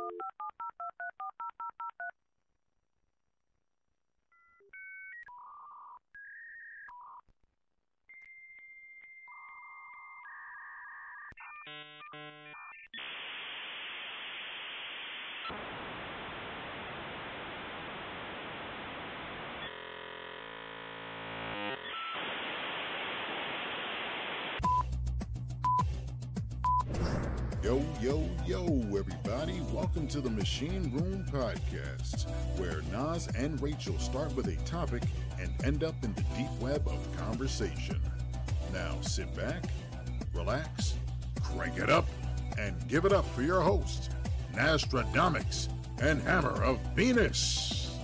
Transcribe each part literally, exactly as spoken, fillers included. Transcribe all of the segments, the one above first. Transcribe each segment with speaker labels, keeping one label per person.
Speaker 1: Yo, yo, yo, everybody. Welcome to the Machine Room Podcast, where Nas and Rachel start with a topic and end up in the deep web of conversation. Now sit back, relax, crank it up, and give it up for your host, Nastradamus and Hammer of Venus.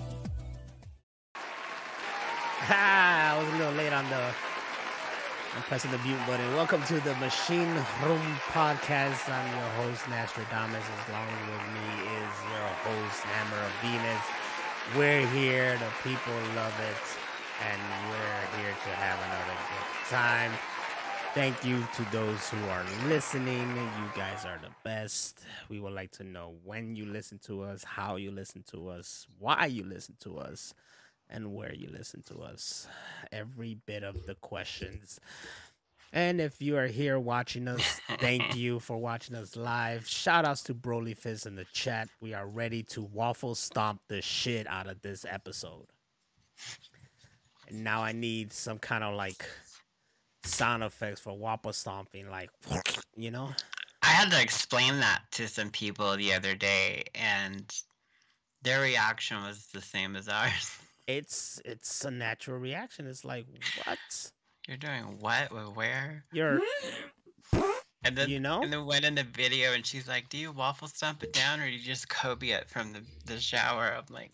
Speaker 2: Ha! I was a little late on the I'm pressing the mute button. Welcome to the Machine Room Podcast. I'm your host, Nastradamus. Along with me is your host, Hammer of Venus. We're here. The people love it. And we're here to have another good time. Thank you to those who are listening. You guys are the best. We would like to know when you listen to us, how you listen to us, why you listen to us, and where you listen to us. Every bit of the questions. And if you are here watching us, thank you for watching us live. Shout outs to Broly Fizz in the chat. We are ready to waffle stomp the shit out of this episode. And now I need some kind of like sound effects for waffle stomping, like, you know?
Speaker 3: I had to explain that to some people the other day, and their reaction was the same as ours.
Speaker 2: It's it's a natural reaction. It's like, what?
Speaker 3: You're doing what? Where?
Speaker 2: You're,
Speaker 3: and then,
Speaker 2: you know?
Speaker 3: And then went in the video, and she's like, do you waffle stomp it down, or do you just Kobe it from the, the shower? I'm like...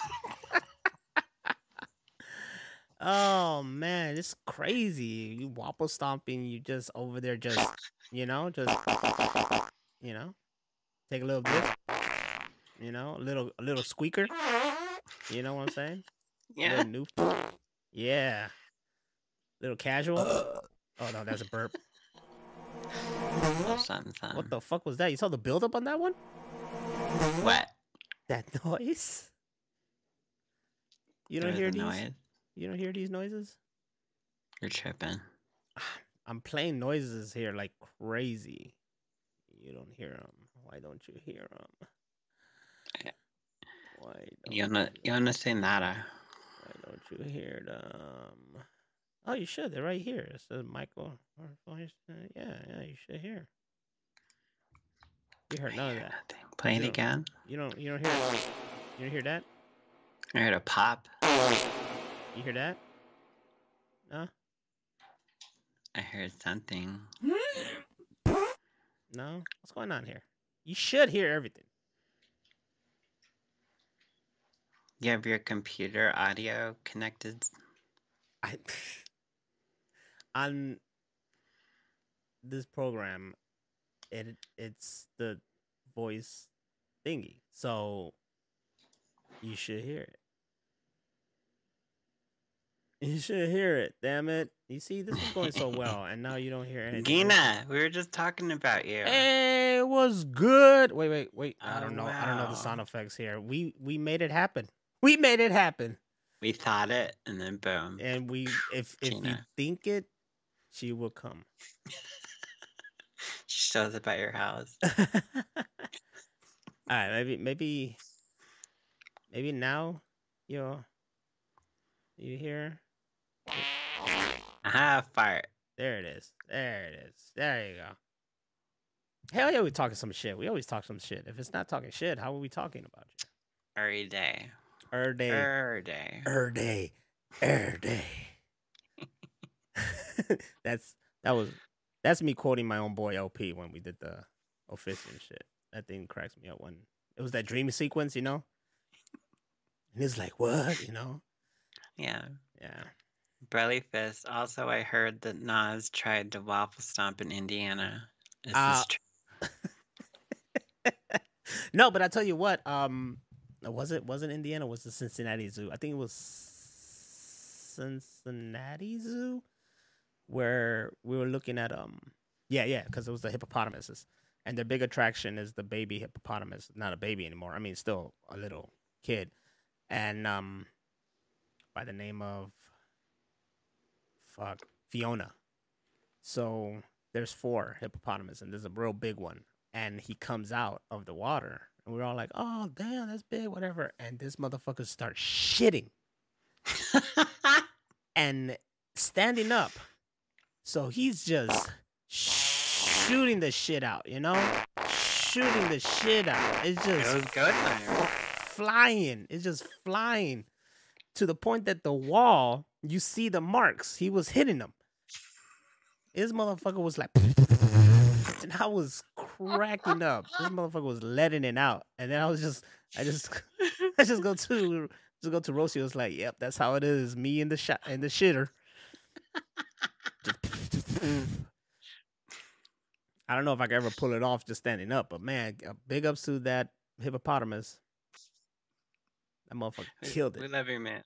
Speaker 2: Oh, man, it's crazy. You waffle stomping, you just over there just, you know, just, you know, take a little bit, you know, a little, a little squeaker. You know what I'm saying?
Speaker 3: Yeah.
Speaker 2: New, yeah. Little casual. Oh, no, that's a burp.
Speaker 3: Something, something.
Speaker 2: What the fuck was that? You saw the buildup on that one?
Speaker 3: What?
Speaker 2: That noise? You don't
Speaker 3: There's
Speaker 2: hear
Speaker 3: a
Speaker 2: these?
Speaker 3: noise.
Speaker 2: You don't hear these noises?
Speaker 3: You're tripping.
Speaker 2: I'm playing noises here like crazy. You don't hear them. Why don't you hear them? Why don't
Speaker 3: You wanna, you wanna say nada?
Speaker 2: Why don't you hear them? Oh, you should. They're right here. It says Michael. Yeah, yeah, you should hear. You heard none of that.
Speaker 3: Nothing. Play it
Speaker 2: You
Speaker 3: again.
Speaker 2: You don't. You don't hear. You don't hear that.
Speaker 3: I heard a pop.
Speaker 2: You hear that? No.
Speaker 3: I heard something.
Speaker 2: No. What's going on here? You should hear everything.
Speaker 3: You have your computer audio connected?
Speaker 2: I on this program, it it's the voice thingy, so you should hear it. You should hear it. Damn it! You see, this is going so well, and now you don't hear anything.
Speaker 3: Gina, we were just talking about you.
Speaker 2: Hey, it was good. Wait, wait, wait. I
Speaker 3: Oh,
Speaker 2: don't know. I don't know the
Speaker 3: wow.
Speaker 2: sound effects here. We we made it happen. We made it happen.
Speaker 3: We thought it, and then boom.
Speaker 2: And we, if if you
Speaker 3: Gina.
Speaker 2: think it, she will come.
Speaker 3: She shows up at your house.
Speaker 2: All right, maybe maybe maybe now you know, you hear.
Speaker 3: Aha, fart.
Speaker 2: There it is. There it is. There you go. Hell yeah, we talking some shit. We always talk some shit. If it's not talking shit, how are we talking about you?
Speaker 3: Every day.
Speaker 2: Er day.
Speaker 3: Every day.
Speaker 2: Er day. Er day. that's that was that's me quoting my own boy L P when we did the official shit. That thing cracks me up when it was that dream sequence, you know? And it's like, what? You know?
Speaker 3: Yeah.
Speaker 2: Yeah.
Speaker 3: Brelly Fist. Also, I heard that Nas tried to waffle stomp in Indiana. Is
Speaker 2: Uh,
Speaker 3: this true?
Speaker 2: No, but I tell you what, um was it wasn't Indiana, was the Cincinnati Zoo. I think it was Cincinnati Zoo where we were looking at um yeah, yeah, because it was the hippopotamuses. And their big attraction is the baby hippopotamus. Not a baby anymore. I mean, still a little kid. And um, by the name of fuck Fiona. So there's four hippopotamus, and there's a real big one. And he comes out of the water, and we're all like, "Oh, damn, that's big, whatever." And this motherfucker starts shitting and standing up. So he's just shooting the shit out, you know, shooting the shit out. It's just
Speaker 3: It was good, man.
Speaker 2: flying. It's just flying to the point that the wall, you see the marks. He was hitting them. This motherfucker was like, and I was cracking up. This motherfucker was letting it out, and then I was just, I just, I just go to, just go to Rosie. I was like, "Yep, that's how it is. Me in the shot, in the shitter." Just, I don't know if I could ever pull it off just standing up, but man, big ups to that hippopotamus. That motherfucker killed it.
Speaker 3: We love you, man.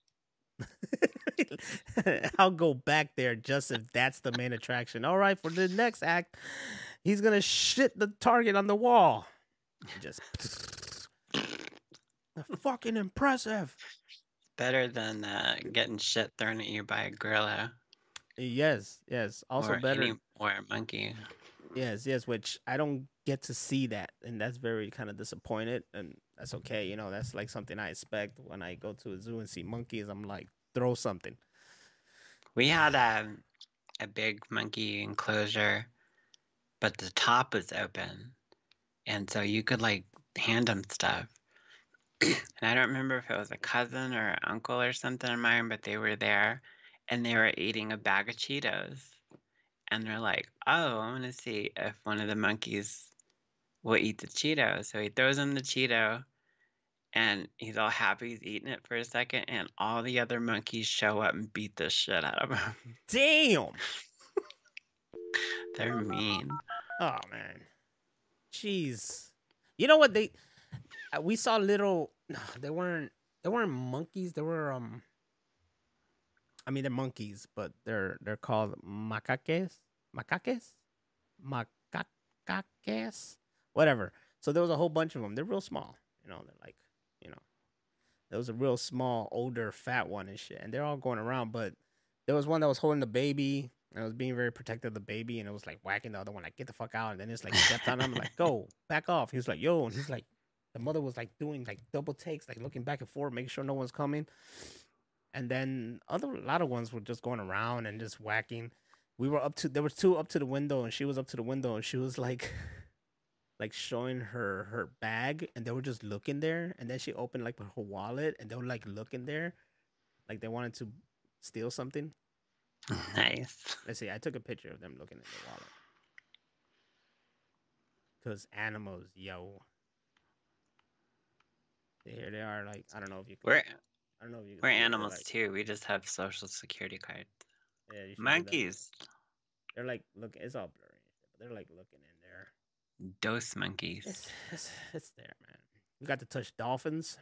Speaker 2: I'll go back there just if that's the main attraction. All right, for the next act, he's gonna shit the target on the wall. Just fucking impressive.
Speaker 3: Better than uh, getting shit thrown at you by a gorilla.
Speaker 2: Yes, yes. Also
Speaker 3: or
Speaker 2: better.
Speaker 3: Any, or a monkey.
Speaker 2: Yes, yes. Which I don't get to see that, and that's very kind of disappointed. And that's okay. You know, that's like something I expect when I go to a zoo and see monkeys. I'm like, throw something.
Speaker 3: We had a, a big monkey enclosure, but the top was open. And so you could like hand them stuff. And I don't remember if it was a cousin or an uncle or something of mine, but they were there and they were eating a bag of Cheetos. And they're like, "Oh, I want to see if one of the monkeys will eat the Cheeto." So he throws him the Cheeto. And he's all happy he's eating it for a second, and all the other monkeys show up and beat the shit out of him.
Speaker 2: Damn.
Speaker 3: They're mean.
Speaker 2: Oh man, jeez. You know what they? We saw little. No, they weren't. They weren't monkeys. They were um. I mean, they're monkeys, but they're they're called macaques. Macaques. Macaques. Whatever. So there was a whole bunch of them. They're real small. You know, they're like. You know, there was a real small, older, fat one and shit, and they're all going around. But there was one that was holding the baby, and was being very protective of the baby, and it was like whacking the other one, like, "Get the fuck out!" And then it's like stepped on him, like, "Go back off." He was like, "Yo," and he's like, the mother was like doing like double takes, like looking back and forth, making sure no one's coming. And then other a lot of ones were just going around and just whacking. We were up to there was two up to the window, and she was up to the window, and she was like. like showing her her bag, and they were just looking there, and then she opened like her wallet, and they were like looking there, like they wanted to steal something.
Speaker 3: Nice.
Speaker 2: Let's see, I took a picture of them looking in the wallet. Cause animals, yo. Here they are, like I don't know if you. Can,
Speaker 3: we're
Speaker 2: I don't know if you. Can
Speaker 3: we're
Speaker 2: see it,
Speaker 3: animals
Speaker 2: like,
Speaker 3: too. We just have social security cards.
Speaker 2: Yeah, you should do that.
Speaker 3: Monkeys.
Speaker 2: They're like look. It's all blurry, but they're like looking in there.
Speaker 3: Dose monkeys.
Speaker 2: It's, it's, it's there, man. We got to touch dolphins.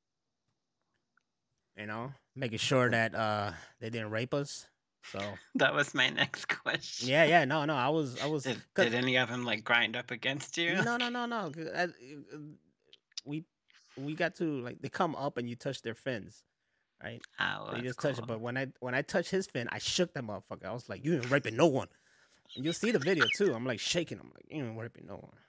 Speaker 2: You know, making sure that uh they didn't rape us. So
Speaker 3: that was my next question.
Speaker 2: Yeah, yeah, no, no. I was, I was.
Speaker 3: Did, did any of them like grind up against you?
Speaker 2: No, no, no, no. I, we we got to like they come up and you touch their fins, right?
Speaker 3: Oh,
Speaker 2: so you just
Speaker 3: cool.
Speaker 2: touch it. But when I when I touched his fin, I shook that motherfucker. I was like, "You ain't raping no one." And you'll see the video too. I'm like shaking. I'm like, "You ain't raping no one."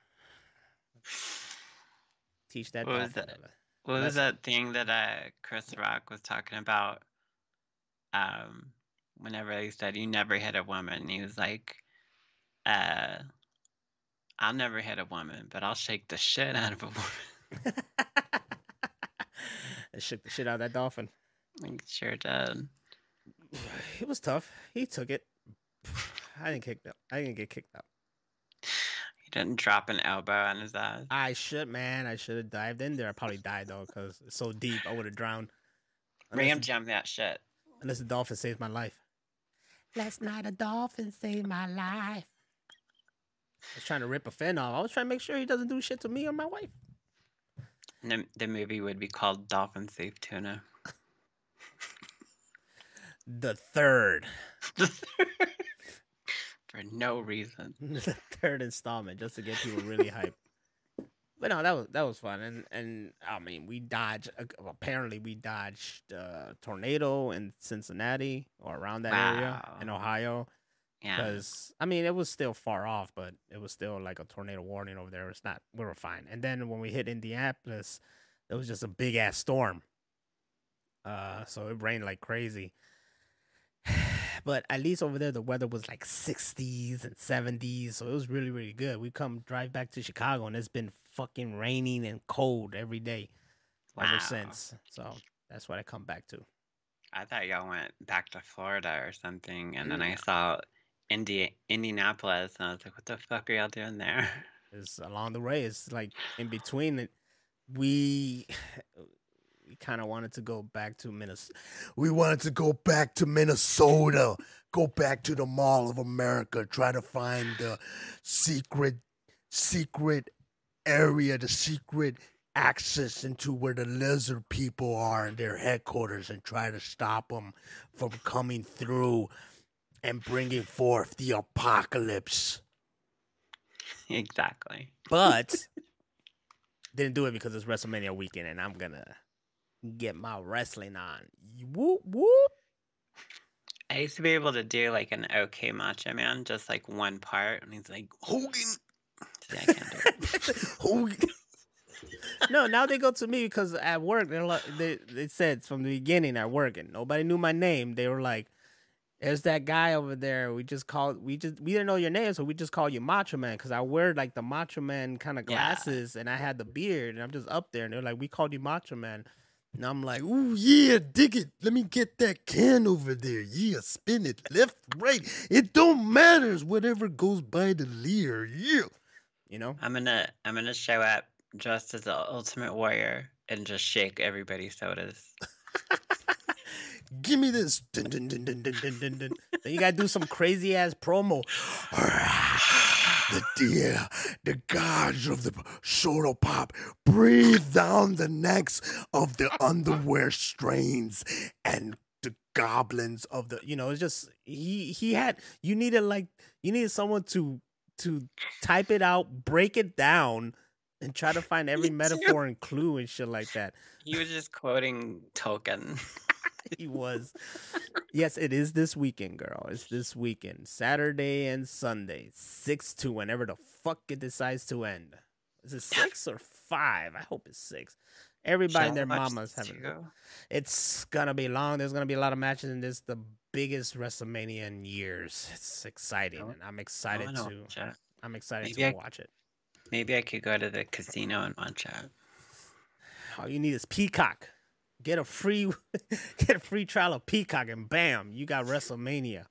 Speaker 2: Teach that.
Speaker 3: What was that? What was that thing that uh, Chris Rock was talking about? Um, whenever he said you never hit a woman, he was like, uh, "I'll never hit a woman, but I'll shake the shit out of a woman."
Speaker 2: It shook the shit out of that dolphin.
Speaker 3: It sure did.
Speaker 2: It was tough. He took it. I didn't kick that. I didn't get kicked out.
Speaker 3: He didn't drop an elbow on his ass.
Speaker 2: I should, man. I should have dived in there. I probably died though, because it's so deep. I would have drowned.
Speaker 3: Ram jump that shit.
Speaker 2: Unless the dolphin saved my life. Last night a dolphin saved my life. I was trying to rip a fin off. I was trying to make sure he doesn't do shit to me or my wife.
Speaker 3: And the, the movie would be called Dolphin Safe Tuna.
Speaker 2: The third.
Speaker 3: The third. for no reason.
Speaker 2: The third installment just to get people really hyped. But no, that was that was fun, and and I mean, we dodged. Apparently, we dodged a tornado in Cincinnati or around that wow. area in Ohio.
Speaker 3: Yeah,
Speaker 2: because I mean, it was still far off, but it was still like a tornado warning over there. It's not. We were fine. And then when we hit Indianapolis, it was just a big ass storm. Uh, so it rained like crazy. But at least over there, the weather was like sixties and seventies. So it was really, really good. We come drive back to Chicago and it's been fucking raining and cold every day wow. ever since. So that's what I come back to.
Speaker 3: I thought y'all went back to Florida or something. And then I saw Indi- Indianapolis and I was like, what the fuck are y'all doing there?
Speaker 2: It's along the way. It's like in between it. We... We kind of wanted to go back to Minnesota. We wanted to go back to Minnesota. Go back to the Mall of America. Try to find the secret, secret area, the secret access into where the lizard people are and their headquarters, and try to stop them from coming through and bringing forth the apocalypse.
Speaker 3: Exactly.
Speaker 2: But didn't do it because it's WrestleMania weekend, and I'm gonna get my wrestling on. Whoop, whoop.
Speaker 3: I used to be able to do like an okay Macho Man, just like one part, and he's like, Hogan. See, I can't do it.
Speaker 2: Hogan. No, now they go to me because at work, they're like, they, they said from the beginning at work, and nobody knew my name. They were like, there's that guy over there. We just called, we just, we didn't know your name, so we just call you Macho Man because I wear like the Macho Man kind of glasses, yeah. and I had the beard, and I'm just up there, and they're like, we called you Macho Man. And I'm like, ooh, yeah, dig it. Let me get that can over there. Yeah, spin it left, right. It don't matter. It's whatever goes by the leer. Yeah. You know?
Speaker 3: I'm gonna I'm gonna show up dressed as the Ultimate Warrior and just shake everybody's sodas.
Speaker 2: Give me this. Dun, dun, dun, dun, dun, dun, dun, dun. Then you gotta do some crazy ass promo. The dear, the gods of the soda pop breathe down the necks of the underwear strains and the goblins of the, you know, it's just, he, he had, you needed like, you needed someone to, to type it out, break it down, and try to find every metaphor and clue and shit like that.
Speaker 3: He was just quoting Tolkien.
Speaker 2: He was. Yes, it is this weekend, girl. It's this weekend. Saturday and Sunday. six to whenever the fuck it decides to end. Is it six or five? I hope it's six. Everybody and their mamas having it. It's going to be long. There's going to be a lot of matches in this. The biggest WrestleMania in years. It's exciting. Oh, and I'm excited oh, to I'm excited maybe to I, watch it.
Speaker 3: Maybe I could go to the casino and watch it.
Speaker 2: All you need is Peacock. Get a free get a free trial of Peacock and bam, you got WrestleMania.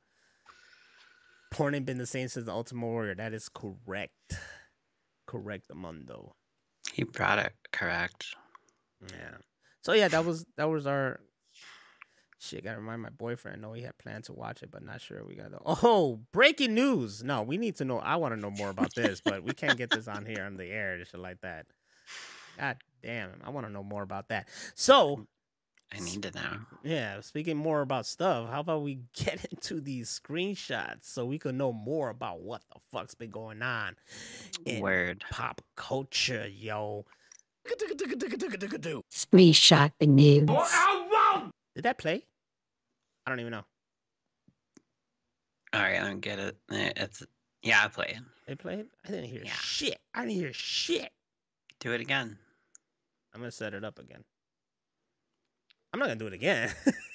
Speaker 2: Porn ain't been the same since the Ultimate Warrior. That is correct. Correct, Mundo.
Speaker 3: He brought it correct.
Speaker 2: Yeah. So yeah, that was that was our shit. Gotta remind my boyfriend. I know he had planned to watch it, but not sure we got the oh breaking news. No, we need to know. I want to know more about this, but we can't get this on here on the air and shit like that. God damn, I want to know more about that. So
Speaker 3: I need to know.
Speaker 2: Yeah, speaking more about stuff, how about we get into these screenshots so we can know more about what the fuck's been going on in
Speaker 3: Word.
Speaker 2: pop culture, yo.
Speaker 4: Screenshot the news.
Speaker 2: Did that play? I don't even know.
Speaker 3: All right, I don't get it. It's yeah, I played.
Speaker 2: It played? I didn't hear
Speaker 3: yeah.
Speaker 2: shit. I didn't hear shit.
Speaker 3: Do it again.
Speaker 2: I'm gonna set it up again. I'm not gonna do it again.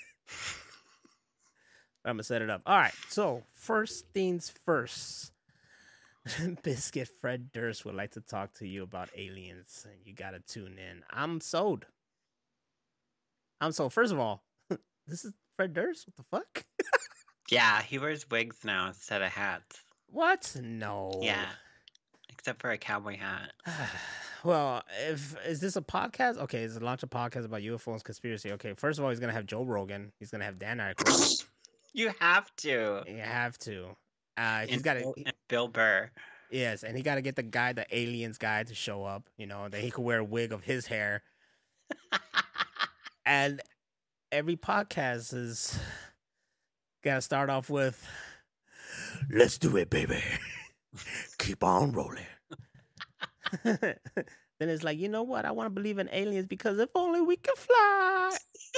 Speaker 2: I'm gonna set it up. All right. So first things first. Biscuit Fred Durst would like to talk to you about aliens, and you gotta tune in. I'm sold. I'm sold. First of all, this is Fred Durst. What the fuck?
Speaker 3: Yeah, he wears wigs now instead of hats.
Speaker 2: What? No.
Speaker 3: Yeah. Except for a cowboy hat.
Speaker 2: Well, if is this a podcast? Okay, is it launch a podcast about U F Os and conspiracy? Okay, first of all, he's gonna have Joe Rogan. He's gonna have Dan Aykroyd.
Speaker 3: You have to.
Speaker 2: You have to. Uh, he's
Speaker 3: got
Speaker 2: to
Speaker 3: Bill Burr.
Speaker 2: Yes, and he got to get the guy, the aliens guy, to show up. You know, that he could wear a wig of his hair. And every podcast is gotta start off with Let's do it, baby. Keep on rolling. Then it's like, you know what? I want to believe in aliens because if only we could fly.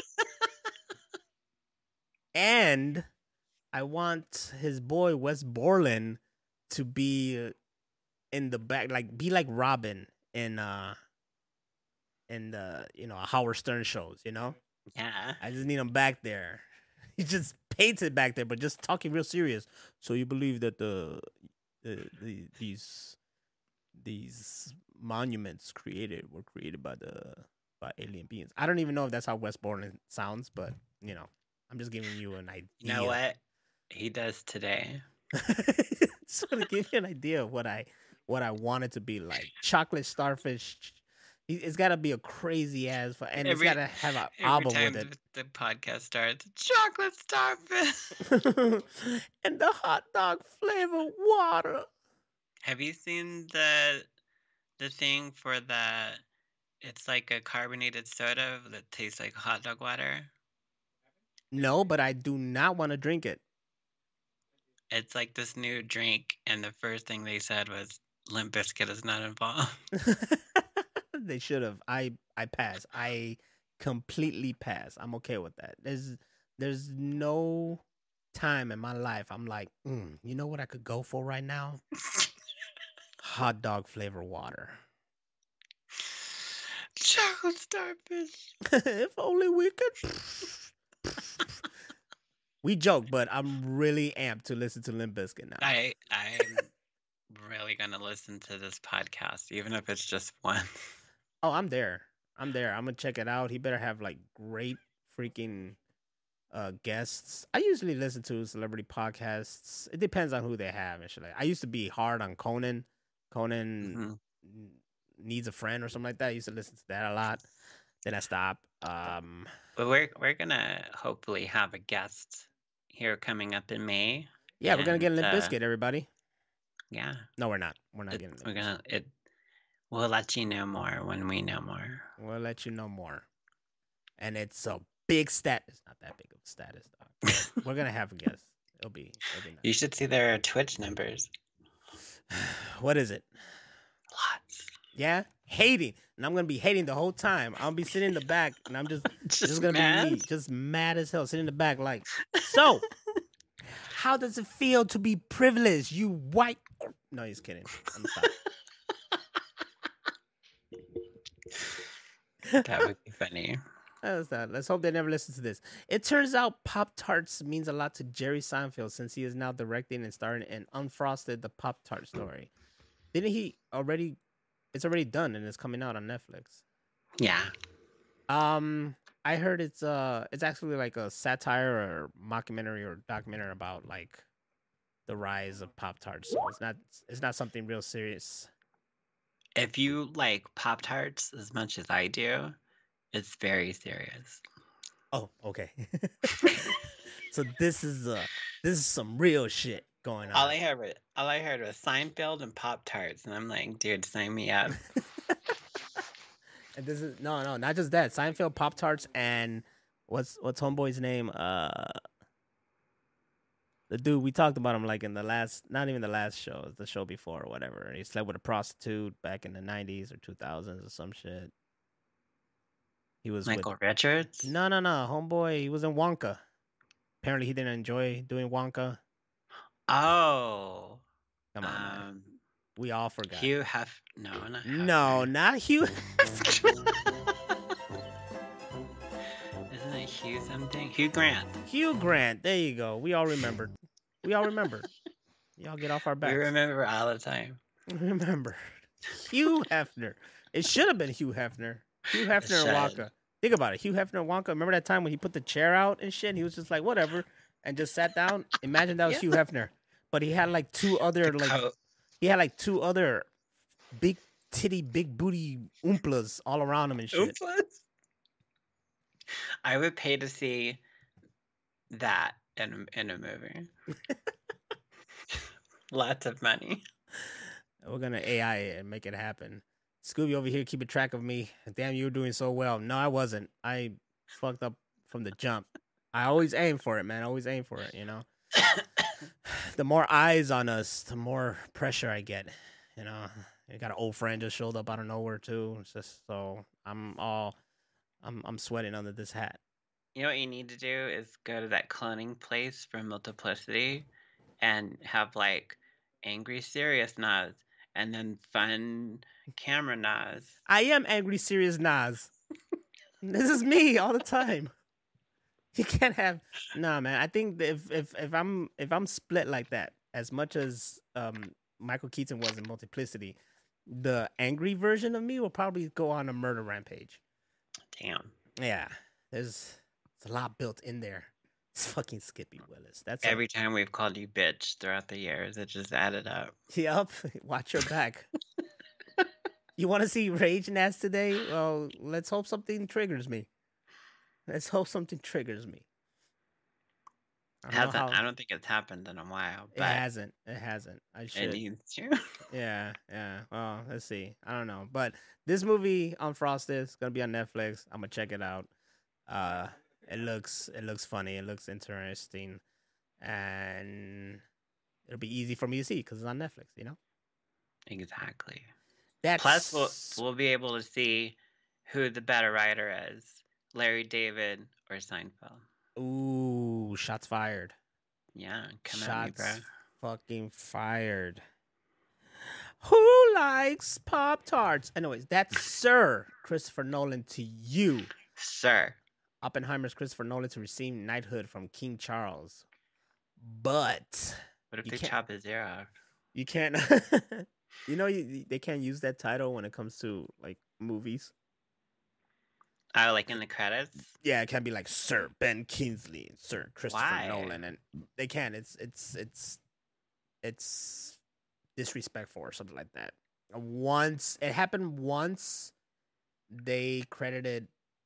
Speaker 2: And I want his boy Wes Borland to be in the back, like be like Robin in uh in the you know Howard Stern shows. You know,
Speaker 3: Yeah.
Speaker 2: I just need him back there. He just painted back there, but just talking real serious. So you believe that the the, the these these monuments created were created by the by alien beings? I don't even know if that's how Wes Borland sounds, but you know, I'm just giving you an idea.
Speaker 3: You know what? He does today.
Speaker 2: Just to give you an idea of what I what I want it to be like. Chocolate starfish. It's got to be a crazy ass, and
Speaker 3: Every-
Speaker 2: it's got to have an
Speaker 3: Every
Speaker 2: album
Speaker 3: time
Speaker 2: with it.
Speaker 3: the podcast starts, chocolate starfish.
Speaker 2: And the hot dog flavor water.
Speaker 3: Have you seen the the thing for the? It's like a carbonated soda that tastes like hot dog water.
Speaker 2: No, but I do not want to drink it.
Speaker 3: It's like this new drink, and the first thing they said was Limp Bizkit is not involved.
Speaker 2: They should have. I I pass. I completely pass. I'm okay with that. There's there's no time in my life I'm like, mm, you know what I could go for right now? Hot dog flavor water.
Speaker 3: Chocolate starfish.
Speaker 2: If only we could. We joke, but I'm really amped to listen to Limp Bizkit now.
Speaker 3: I I'm really gonna listen to this podcast, even if it's just one.
Speaker 2: Oh, I'm there. I'm there. I'm gonna check it out. He better have like great freaking uh guests. I usually listen to celebrity podcasts. It depends on who they have and shit. Like, I used to be hard on Conan. Conan
Speaker 3: Mhm.
Speaker 2: Needs a Friend or something like that. I used to listen to that a lot. Then I stopped. Um,
Speaker 3: But we're we're gonna hopefully have a guest here coming up in May.
Speaker 2: yeah, we're gonna get
Speaker 3: And,
Speaker 2: Limp
Speaker 3: uh,
Speaker 2: Bizkit, everybody.
Speaker 3: Yeah,
Speaker 2: No, we're not. We're not
Speaker 3: it-
Speaker 2: getting Limp
Speaker 3: we're
Speaker 2: Bizkit.
Speaker 3: gonna it. We'll let you know more when we know more.
Speaker 2: We'll let you know more. And it's a big stat. It's not that big of a status, dog. We're gonna have a guest. It'll be. It'll be nice.
Speaker 3: You should see their Twitch numbers.
Speaker 2: What is it?
Speaker 3: Lots.
Speaker 2: Yeah, hating, and I'm gonna be hating the whole time. I'll be sitting in the back, and I'm just,
Speaker 3: Just,
Speaker 2: just gonna
Speaker 3: mad?
Speaker 2: be me, just mad as hell, sitting in the back, like, so. How does it feel to be privileged, you white? No, he's kidding. I'm stop.
Speaker 3: That would be funny.
Speaker 2: That's not. Let's hope they never listen to this. It turns out Pop Tarts means a lot to Jerry Seinfeld since he is now directing and starring in Unfrosted, the Pop Tart story. Didn't he already? It's already done and it's coming out on Netflix.
Speaker 3: Yeah.
Speaker 2: Um, I heard it's uh, it's actually like a satire or mockumentary or documentary about like the rise of Pop Tarts. So it's not, it's not something real serious.
Speaker 3: If you like Pop Tarts as much as I do, it's very serious.
Speaker 2: Oh, okay. So this is uh, this is some real shit going on.
Speaker 3: All I heard was all I heard was Seinfeld and Pop Tarts, and I'm like, dude, sign me up.
Speaker 2: And this is no, no, not just that. Seinfeld, Pop Tarts, and what's what's homeboy's name? Uh, the dude we talked about him like in the last, not even the last show, the show before or whatever. He slept with a prostitute back in the nineties or two thousands or some shit. He was
Speaker 3: Michael
Speaker 2: with,
Speaker 3: Richards.
Speaker 2: no, no, no, homeboy. He was in Wonka. Apparently, he didn't enjoy doing Wonka.
Speaker 3: Oh.
Speaker 2: Come on, man.
Speaker 3: Um,
Speaker 2: We all forgot.
Speaker 3: Hugh Hef. No, not Hefner.
Speaker 2: No, not Hugh.
Speaker 3: Isn't it Hugh something? Hugh Grant.
Speaker 2: Hugh Grant. There you go. We all remembered. We all remembered. Y'all get off our backs.
Speaker 3: We remember all the time.
Speaker 2: Remember. Hugh Hefner. It should have been Hugh Hefner. Hugh Hefner and
Speaker 3: should.
Speaker 2: Wonka. Think about it. Hugh Hefner and Wonka. Remember that time when he put the chair out and shit? He was just like, whatever. And just sat down. Imagine that was
Speaker 3: Yeah.
Speaker 2: Hugh Hefner. But he had like two other, like,
Speaker 3: Coat.
Speaker 2: he had like two other big titty, big booty oompas all around him and shit.
Speaker 3: Oompas? I would pay to see that in in a movie. Lots of money.
Speaker 2: We're gonna A I it and make it happen. Scooby over here keeping track of me. Damn, you were doing so well. No, I wasn't. I fucked up from the jump. I always aim for it, man. I always aim for it, you know? the more eyes on us, the more pressure I get. You know, I got an old friend just showed up out of nowhere too. It's just so I'm all, I'm I'm sweating under this hat.
Speaker 3: You know what you need to do is go to that cloning place for Multiplicity and have like angry serious Nas and then fun camera Nas.
Speaker 2: I am angry serious Nas. This is me all the time. You can't have nah, man. I think that if if if I'm if I'm split like that, as much as um Michael Keaton was in Multiplicity, the angry version of me will probably go on a murder rampage.
Speaker 3: Damn.
Speaker 2: Yeah, there's, there's a lot built in there. It's fucking Skippy Willis. That's
Speaker 3: Every
Speaker 2: a,
Speaker 3: time we've called you bitch throughout the years, it just added up.
Speaker 2: Yup. Watch your back. You want to see Rage Nas today? Well, let's hope something triggers me. Let's hope something triggers me. I
Speaker 3: It
Speaker 2: don't know
Speaker 3: hasn't.
Speaker 2: how-
Speaker 3: I don't think it's happened in a while,
Speaker 2: It
Speaker 3: but
Speaker 2: hasn't. It hasn't. I
Speaker 3: it
Speaker 2: should.
Speaker 3: needs to.
Speaker 2: Yeah, yeah. Well, let's see. I don't know, but this movie Unfrosted is gonna be on Netflix. I'm gonna check it out. Uh, it looks it looks funny. It looks interesting, and it'll be easy for me to see because it's on Netflix. You know.
Speaker 3: Exactly.
Speaker 2: That's
Speaker 3: Plus, we'll we'll be able to see who the better writer is, Larry David or Seinfeld.
Speaker 2: Ooh, shots fired.
Speaker 3: Yeah, come at me, bro.
Speaker 2: Shots fucking fired. Who likes Pop Tarts? Anyways, that's Sir Christopher Nolan to you.
Speaker 3: Sir.
Speaker 2: Oppenheimer's Christopher Nolan to receive knighthood from King Charles. But
Speaker 3: What if
Speaker 2: You
Speaker 3: they
Speaker 2: can't-
Speaker 3: chop his ear off?
Speaker 2: you can't, you know, you, they can't use that title when it comes to like movies.
Speaker 3: Oh, like in the credits?
Speaker 2: Yeah, it can't be like Sir Ben Kingsley and Sir Christopher
Speaker 3: Why?
Speaker 2: Nolan, and they can't. It's it's it's it's disrespectful or something like that. Once it happened, once they credited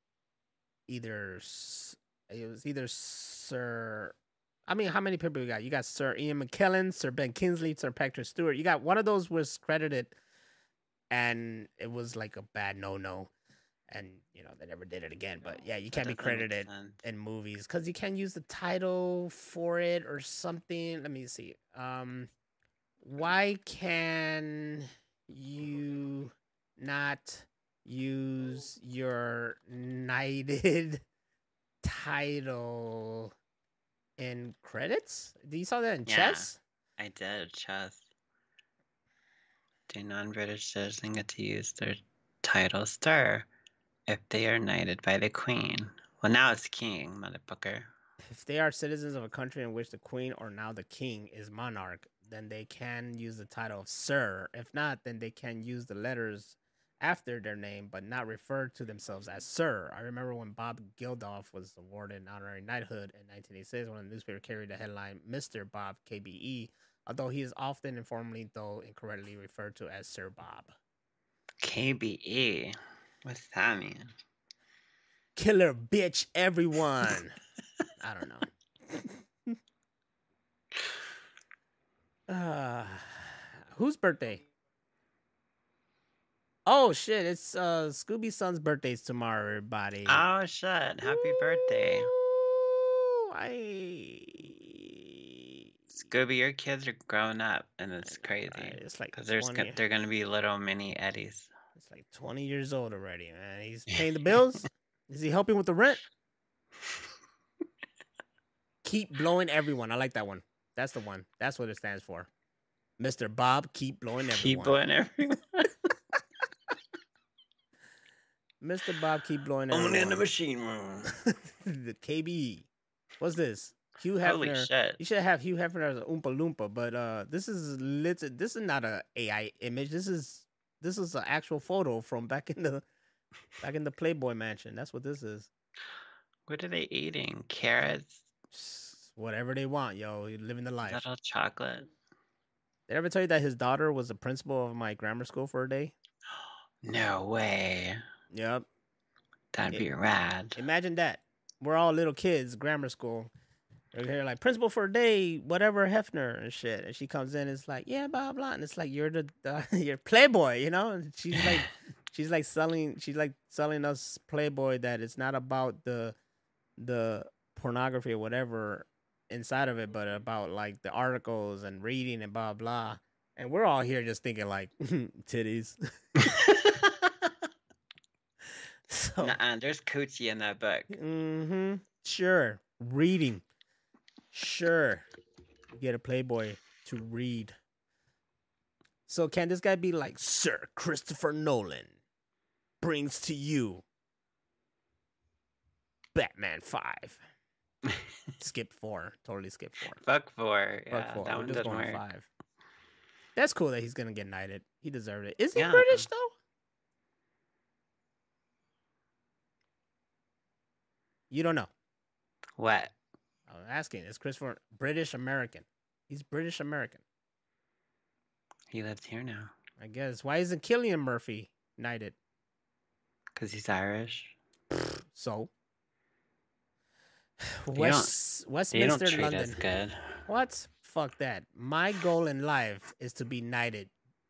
Speaker 2: either s- it was either Sir. I mean, how many people you got? You got Sir Ian McKellen, Sir Ben Kingsley, Sir Patrick Stewart. You got one of those was credited, and it was like a bad no no. And, you know, they never did it again. But, yeah, you
Speaker 3: That
Speaker 2: can't be
Speaker 3: doesn't make
Speaker 2: credited
Speaker 3: sense.
Speaker 2: in movies because you can't use the title for it or something. Let me see. Um, why can you not use your knighted title in credits? Do you saw that in
Speaker 3: Yeah.
Speaker 2: chess?
Speaker 3: I did, chess. Do non-British citizens get to use their title Sir if they are knighted by the Queen? Well, now it's King, motherfucker.
Speaker 2: If they are citizens of a country in which the queen or now the king is monarch, then they can use the title of Sir. If not, then they can use the letters after their name, but not refer to themselves as Sir. I remember when Bob Geldof was awarded an honorary knighthood in nineteen eighty-six when the newspaper carried the headline Mister Bob K B E, although he is often informally, though incorrectly, referred to as Sir Bob.
Speaker 3: K B E. What's that mean?
Speaker 2: Killer bitch, everyone. I don't know. Uh, whose birthday? Oh shit! It's uh Scooby's son's birthday's tomorrow, everybody.
Speaker 3: Oh shit! Happy birthday,
Speaker 2: Ooh, I.
Speaker 3: Scooby! Your kids are growing up, and it's crazy
Speaker 2: Right, it's like
Speaker 3: because there's
Speaker 2: twenty.
Speaker 3: go- they're gonna be little mini Eddies.
Speaker 2: It's like twenty years old already, man. He's paying the bills. Is he helping with the rent? Keep blowing everyone. I like that one. That's the one. That's what it stands for. Mister Bob, keep blowing everyone.
Speaker 3: Keep blowing everyone.
Speaker 2: Mister Bob, keep blowing
Speaker 3: Only
Speaker 2: everyone.
Speaker 3: in the machine room.
Speaker 2: The K B E. What's this? Hugh
Speaker 3: Holy
Speaker 2: Hefner.
Speaker 3: shit!
Speaker 2: You should have Hugh Hefner as an Oompa Loompa, but uh, this is lit. This is not a AI image. This is this is an actual photo from back in the back in the Playboy Mansion. That's what this is.
Speaker 3: What are they eating? Carrots?
Speaker 2: Just whatever they want, yo. You're living the
Speaker 3: Is
Speaker 2: life.
Speaker 3: that all chocolate?
Speaker 2: Did I ever tell you that his daughter was the principal of my grammar school for a day?
Speaker 3: No way.
Speaker 2: Yep.
Speaker 3: That'd
Speaker 2: It-
Speaker 3: be rad.
Speaker 2: Imagine that. We're all little kids, grammar school. We're here like principal for a day, whatever Hefner and shit. And she comes in, it's like, yeah, blah blah. And it's like you're the, the you're Playboy, you know? And she's like she's like selling she's like selling us Playboy that it's not about the the pornography or whatever inside of it, but about like the articles and reading and blah blah. And we're all here just thinking like titties. So,
Speaker 3: Nuh-uh, there's coochie in that book.
Speaker 2: Mm-hmm. Sure. Reading. Sure. You get a Playboy to read. So can this guy be like, Sir Christopher Nolan brings to you Batman five. Skipped four. Totally skipped four.
Speaker 3: Book four.
Speaker 2: Fuck
Speaker 3: Yeah,
Speaker 2: four.
Speaker 3: that
Speaker 2: We're
Speaker 3: one
Speaker 2: just
Speaker 3: didn't
Speaker 2: going
Speaker 3: work.
Speaker 2: five. That's cool that he's gonna get knighted. He deserved it. Is he
Speaker 3: Yeah.
Speaker 2: British though? You don't know.
Speaker 3: What?
Speaker 2: I'm asking. Is Christopher British American? He's British American.
Speaker 3: He lives here now.
Speaker 2: I guess. Why isn't Cillian Murphy knighted?
Speaker 3: Because he's Irish.
Speaker 2: So
Speaker 3: don't-
Speaker 2: West
Speaker 3: They don't
Speaker 2: Westminster,
Speaker 3: treat
Speaker 2: London.
Speaker 3: us good.
Speaker 2: What? Fuck that. My goal in life is to be knighted.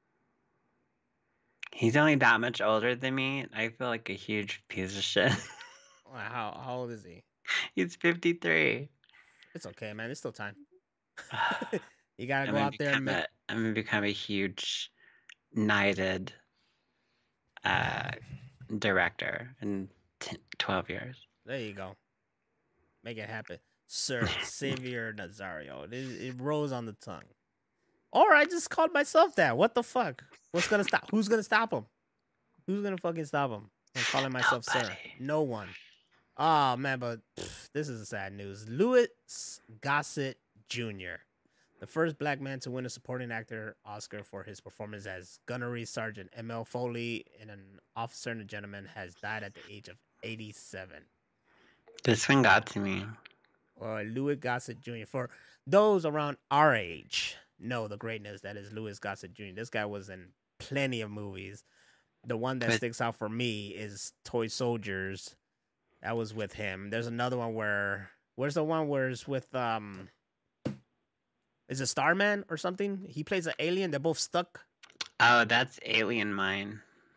Speaker 3: He's only that much older than me. I feel like a huge piece of shit.
Speaker 2: How how old is he?
Speaker 3: He's fifty-three.
Speaker 2: It's okay, man. It's still time. You gotta
Speaker 3: I'm
Speaker 2: go
Speaker 3: gonna
Speaker 2: out there and
Speaker 3: become
Speaker 2: make.
Speaker 3: a, I'm gonna become a huge knighted uh, director in t- twelve years.
Speaker 2: There you go. Make it happen, Sir Xavier Nazario. It, it rose on the tongue. Or I just called myself that. What the fuck? What's gonna stop? Who's gonna stop him? Who's gonna fucking stop him? I'm calling myself Sir.
Speaker 3: Nobody.
Speaker 2: No one. Oh man, but pff, this is sad news. Louis Gossett Junior, the first black man to win a supporting actor Oscar for his performance as Gunnery Sergeant M L Foley in An Officer and a Gentleman, has died at the age of eighty-seven.
Speaker 3: This one got to me.
Speaker 2: Or Louis Gossett Junior For those around our age, know the greatness that is Louis Gossett Junior This guy was in plenty of movies. The one that
Speaker 3: But-
Speaker 2: sticks out for me is Toy Soldiers. That was with him. There's another one where where's the one where it's with um is it Starman or something? He plays an alien. They're both stuck.
Speaker 3: Oh, that's Alien Mine.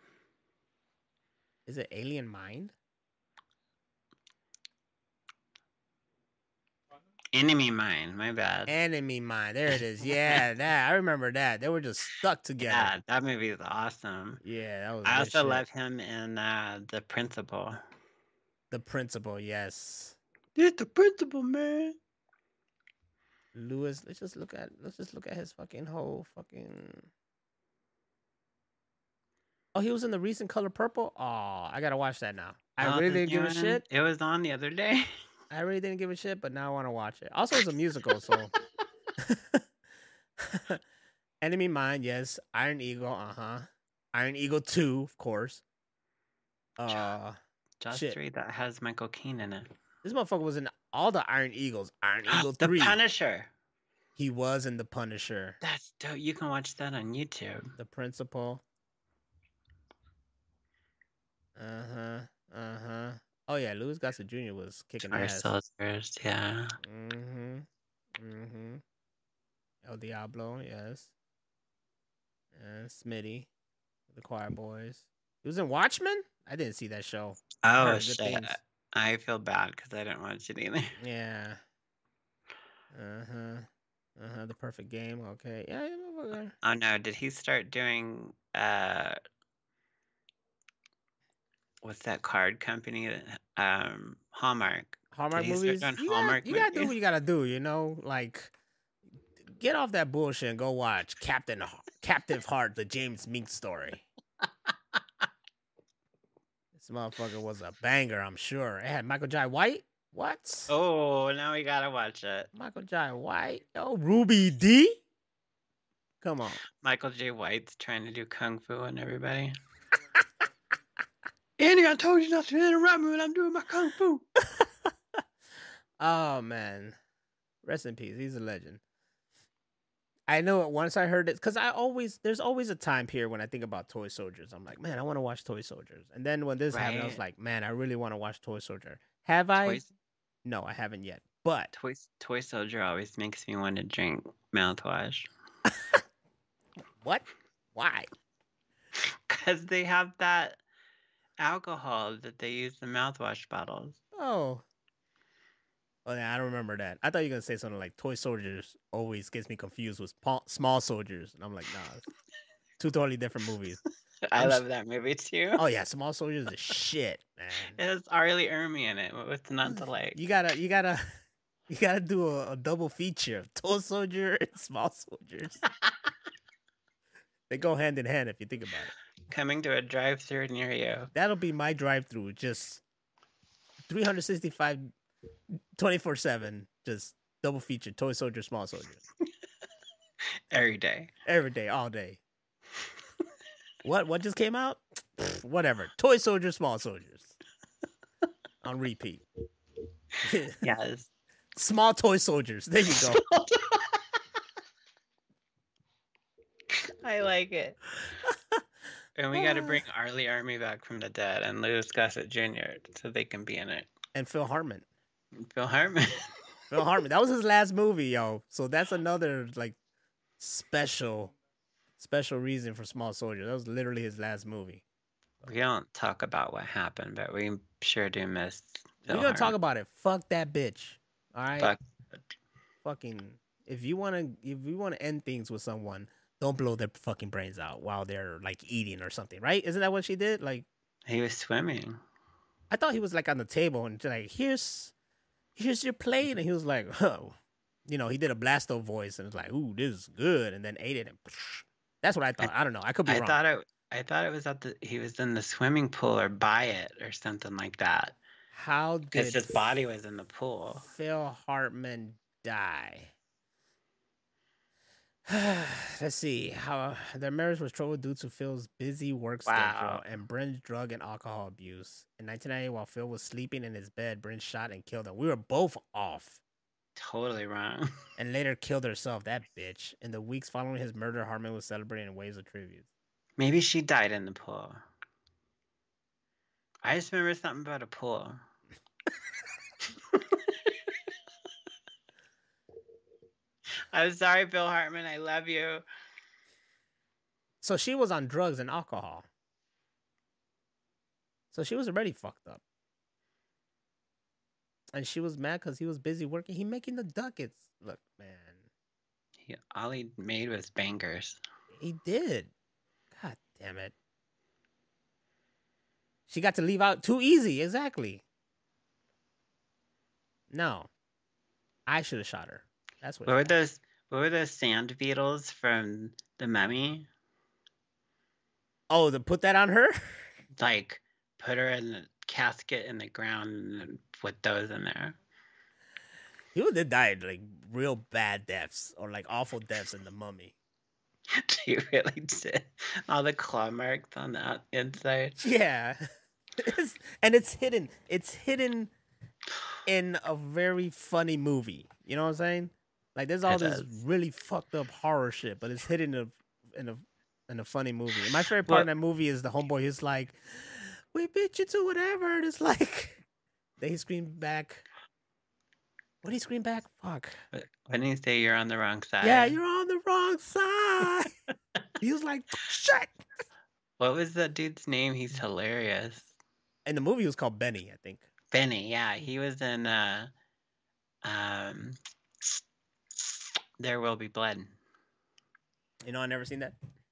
Speaker 2: Is it Alien Mind?
Speaker 3: Enemy Mine. My bad.
Speaker 2: Enemy Mind. There it is. Yeah, that I remember that. They were just stuck together.
Speaker 3: Yeah, that movie is awesome.
Speaker 2: Yeah, that was.
Speaker 3: I
Speaker 2: good
Speaker 3: also
Speaker 2: shit.
Speaker 3: love him in uh, The Principal.
Speaker 2: The Principal. Yes.
Speaker 3: It's the principal, man.
Speaker 2: Lewis, let's just look at let's just look at his fucking whole fucking. Oh, he was in the recent Color Purple. Oh, I gotta watch that now. I
Speaker 3: Oh,
Speaker 2: really
Speaker 3: the
Speaker 2: didn't give a
Speaker 3: new one?
Speaker 2: shit.
Speaker 3: It was on the other day.
Speaker 2: I really didn't give a shit, but now I want to watch it. Also, it's a musical, so. Enemy Mine, yes. Iron Eagle, uh huh. Iron Eagle two, of course. Uh,
Speaker 3: Just
Speaker 2: Shit.
Speaker 3: three that has Michael Caine in it.
Speaker 2: this motherfucker was in all the Iron Eagles. Iron Eagle
Speaker 3: the
Speaker 2: three.
Speaker 3: Punisher.
Speaker 2: He was in The Punisher.
Speaker 3: That's dope. You can watch that on YouTube.
Speaker 2: The Principal. Uh huh. Uh huh. Oh yeah, Louis Gossett Junior was kicking
Speaker 3: Our
Speaker 2: ass.
Speaker 3: soldiers, yeah.
Speaker 2: Mm-hmm. Mm-hmm. El Diablo, yes. And Smitty, the Choir Boys. He was in Watchmen? I didn't see that show.
Speaker 3: Oh
Speaker 2: heard good
Speaker 3: shit.
Speaker 2: things.
Speaker 3: I feel bad because I didn't watch it either.
Speaker 2: Yeah. Uh-huh. Uh-huh. The Perfect Game. Okay. Yeah, yeah, motherfucker.
Speaker 3: Oh no, did he start doing uh what's that card company that um Hallmark?
Speaker 2: Hallmark
Speaker 3: Did he start
Speaker 2: movies.
Speaker 3: doing
Speaker 2: You,
Speaker 3: Hallmark
Speaker 2: gotta, you gotta do
Speaker 3: movies?
Speaker 2: what you gotta do, you know? Like get off that bullshit and go watch Captain Captive Heart, the James Meek story. This motherfucker was a banger, I'm sure. It had Michael Jai White. What?
Speaker 3: Oh, now we gotta watch it.
Speaker 2: Michael Jai White. Oh, Ruby D. Come on.
Speaker 3: Michael J. White's trying to do kung fu on everybody. Andy, I told you not to interrupt me when I'm doing my kung fu.
Speaker 2: Oh man, rest in peace. He's a legend. I know it once I heard it because I always there's always a time period when I think about Toy Soldiers. I'm like, man, I want to watch Toy Soldiers. And then when this happened, I was
Speaker 3: Right.
Speaker 2: like, man, I really want to watch Toy Soldier. Have I?
Speaker 3: Toy,
Speaker 2: No, I haven't yet. But
Speaker 3: Toy, Toy Soldier always makes me want to drink mouthwash.
Speaker 2: what? Why?
Speaker 3: Because they have that alcohol that they use in mouthwash bottles.
Speaker 2: Oh, Oh, yeah, I don't remember that. I thought you were gonna say something like Toy Soldiers always gets me confused with pa- Small Soldiers, and I'm like, nah, two totally different movies.
Speaker 3: I
Speaker 2: I'm
Speaker 3: love
Speaker 2: sh-
Speaker 3: that movie too.
Speaker 2: Oh yeah, Small Soldiers is shit, man.
Speaker 3: It has Arlie Ermy in it. What's not to like?
Speaker 2: You gotta, you gotta, you gotta do a, a double feature of Toy Soldier and Small Soldiers. They go hand in hand if you think about it.
Speaker 3: Coming to a drive-through near you.
Speaker 2: That'll be my drive-through, just three sixty-five, twenty-four seven, just double feature, Toy Soldier, Small Soldiers.
Speaker 3: Every day.
Speaker 2: Every day, all day. What What just came out? Pfft, whatever. Toy Soldiers, Small Soldiers. On repeat.
Speaker 3: Yes.
Speaker 2: Small Toy Soldiers. There you go.
Speaker 3: I like it. And we got to bring Arlie Ermy back from the dead and Louis Gossett Junior so they can be in it.
Speaker 2: And Phil Hartman.
Speaker 3: Phil Hartman.
Speaker 2: Phil Hartman. That was his last movie, yo. So that's another like special, special reason for Small Soldier. That was literally his last movie.
Speaker 3: We don't talk about what happened, but we sure do miss. Phil
Speaker 2: We're gonna
Speaker 3: Hartman.
Speaker 2: talk about it. Fuck that bitch. All right.
Speaker 3: Fuck.
Speaker 2: Fucking. If you wanna, if you wanna end things with someone, don't blow their fucking brains out while they're like eating or something, right? Isn't that what she did? Like,
Speaker 3: He was swimming.
Speaker 2: I thought he was like on the table and like, here's, here's your plate, and he was like, oh, you know, he did a Blasto voice and was like, ooh, this is good, and then ate it and. That's what I thought. I, I don't know. I could be
Speaker 3: I
Speaker 2: wrong.
Speaker 3: thought it. I thought it was at the. He was in the swimming pool or by it or something like that.
Speaker 2: How
Speaker 3: Because
Speaker 2: did
Speaker 3: his body was in the pool.
Speaker 2: Phil Hartman die? Let's see. How their marriage was troubled due to Phil's busy work
Speaker 3: Wow.
Speaker 2: schedule and Bryn's drug and alcohol abuse. In nineteen ninety, while Phil was sleeping in his bed, Bryn shot and killed him. We were both off.
Speaker 3: Totally wrong.
Speaker 2: And later killed herself, that bitch. In the weeks following his murder, Hartman was celebrating in waves of tribute.
Speaker 3: Maybe she died in the pool. I just remember something about a pool. I'm sorry, Bill Hartman. I love you.
Speaker 2: So she was on drugs and alcohol. So she was already fucked up. And she was mad because he was busy working. He making the ducats. Look, man.
Speaker 3: He, all he made was bangers.
Speaker 2: He did. God damn it. She got to leave out too easy. Exactly. No. I should have shot her. That's what.
Speaker 3: What were those? What were those sand beetles from The Mummy?
Speaker 2: Oh, to put that on her?
Speaker 3: Like, put her in the casket in the ground and put those in there.
Speaker 2: People did die like real bad deaths or like awful deaths in The Mummy.
Speaker 3: She really did. All the claw marks on the inside.
Speaker 2: Yeah. It's, and it's hidden. It's hidden in a very funny movie. You know what I'm saying? Like there's all
Speaker 3: It
Speaker 2: this
Speaker 3: does.
Speaker 2: really fucked up horror shit, but it's hidden in a in a in a funny movie. And my favorite part
Speaker 3: Well-
Speaker 2: in that movie is the homeboy. He's like, "We beat you to whatever." And it's like, then he screamed back. What did he scream back? Fuck.
Speaker 3: When you say you're on the wrong side.
Speaker 2: Yeah, you're on the wrong side. He was like, shit.
Speaker 3: What was that dude's name? He's hilarious.
Speaker 2: And the movie was called Benny, I think.
Speaker 3: Benny, yeah. He was in uh um There Will Be Blood.
Speaker 2: You know, I never seen that.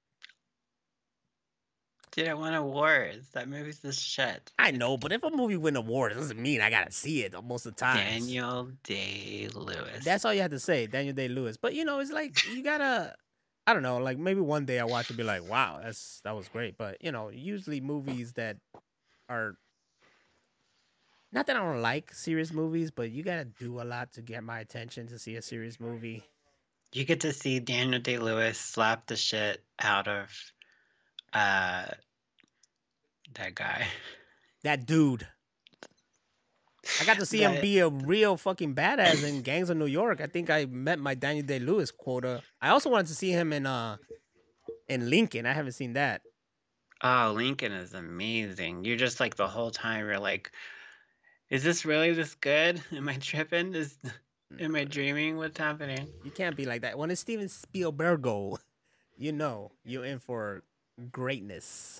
Speaker 3: Dude, I won awards. That movie's the shit.
Speaker 2: I know, but if a movie win awards, doesn't mean I gotta see it most of the time.
Speaker 3: Daniel Day-Lewis.
Speaker 2: That's all you have to say, Daniel Day-Lewis. But you know, it's like you gotta. I don't know. Like maybe one day I watch and be like, "Wow, that's that was great." But you know, usually movies that are not that I don't like serious movies, but you gotta do a lot to get my attention to see a serious movie.
Speaker 3: You get to see Daniel Day-Lewis slap the shit out of uh that guy.
Speaker 2: That dude. I got to see him
Speaker 3: That-
Speaker 2: be a real fucking badass in Gangs of New York. I think I met my Daniel Day-Lewis quota. I also wanted to see him in uh in Lincoln. I haven't seen that.
Speaker 3: Oh, Lincoln is amazing. You're just like the whole time you're like, is this really this good? Am I tripping? Is am I dreaming? What's happening?
Speaker 2: You can't be like that. When it's Steven Spielberg, you know you're in for greatness.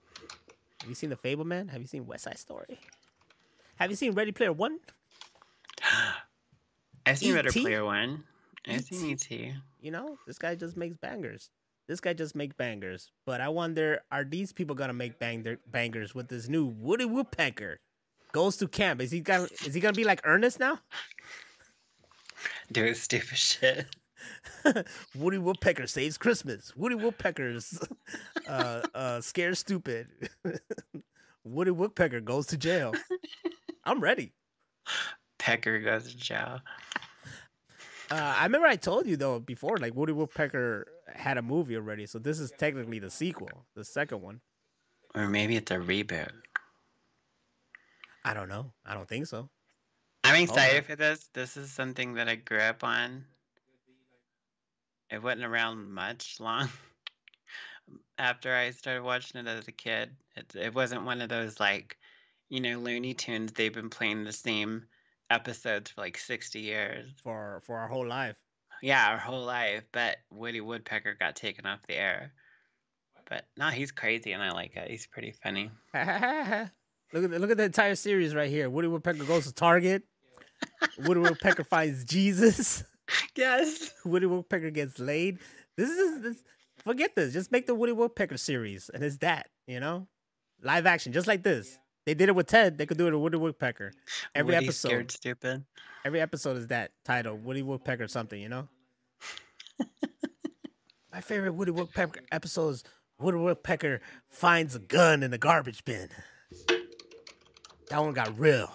Speaker 2: Have you seen The Fableman? Have you seen West Side Story? Have you seen Ready Player One?
Speaker 3: I've seen Ready
Speaker 2: E T?
Speaker 3: Player One. I've seen
Speaker 2: E
Speaker 3: E T.
Speaker 2: You know, this guy just makes bangers. This guy just makes bangers. But I wonder, are these people gonna make bang their bangers with this new Woody Woodpecker? Goes to camp. Is he gonna is he gonna be like Ernest now?
Speaker 3: Doing stupid shit.
Speaker 2: Woody Woodpecker saves Christmas. Woody Woodpecker's uh, uh, scared stupid. Woody Woodpecker goes to jail. I'm ready.
Speaker 3: Pecker goes to jail.
Speaker 2: Uh, I remember I told you though before, like Woody Woodpecker had a movie already, so this is technically the sequel, the second one.
Speaker 3: Or maybe it's a reboot.
Speaker 2: I don't know. I don't think so.
Speaker 3: I'm
Speaker 2: Oh,
Speaker 3: excited
Speaker 2: man.
Speaker 3: for this. This is something that I grew up on. It wasn't around much long after I started watching it as a kid. It, it wasn't one of those, like, you know, Looney Tunes. They've been playing the same episodes for like sixty years.
Speaker 2: For for our whole life.
Speaker 3: Yeah, our whole life. But Woody Woodpecker got taken off the air. But no, he's crazy and I like it. He's pretty funny.
Speaker 2: look at the, look at the entire series right here. Woody Woodpecker goes to Target. Woody Woodpecker finds Jesus.
Speaker 3: Yes.
Speaker 2: Woody Woodpecker gets laid. This is this, forget this. Just make the Woody Woodpecker series, and it's that, you know, live action, just like this. They did it with Ted. They could do it with Woody Woodpecker. Every
Speaker 3: Woody
Speaker 2: episode,
Speaker 3: Scared Stupid.
Speaker 2: every episode is that title, Woody Woodpecker something, you know. My favorite Woody Woodpecker episode is Woody Woodpecker finds a gun in the garbage bin. That one got real.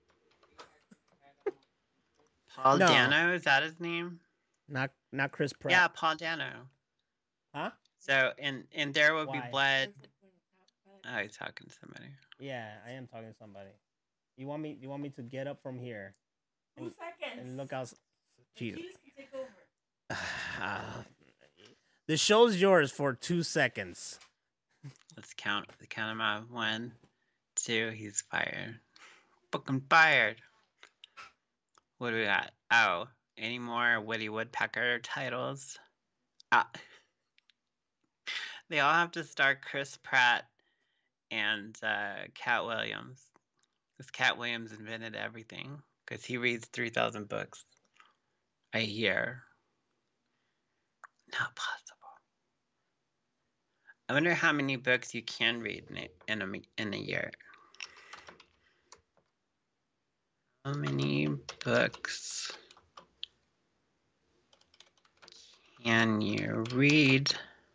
Speaker 3: Paul
Speaker 2: No.
Speaker 3: Dano, is that his name?
Speaker 2: Not not Chris Pratt.
Speaker 3: Yeah, Paul Dano.
Speaker 2: Huh?
Speaker 3: So, and and there will
Speaker 2: Why?
Speaker 3: be blood. Oh, he's talking to somebody.
Speaker 2: Yeah, I am talking to somebody. You want me? You want me to get up from here
Speaker 4: Two seconds.
Speaker 2: and look out? Jesus.
Speaker 4: Jesus can take over.
Speaker 2: The show's yours for two seconds.
Speaker 3: Let's count. Count him out. One, two. He's fired. Fucking fired. What do we got? Oh, any more Woody Woodpecker titles? Ah. They all have to star Chris Pratt and uh, Cat Williams. Because Cat Williams invented everything. Because he reads three thousand books a year. Not possible. I wonder how many books you can read in a, in a, in a year. How many books can you read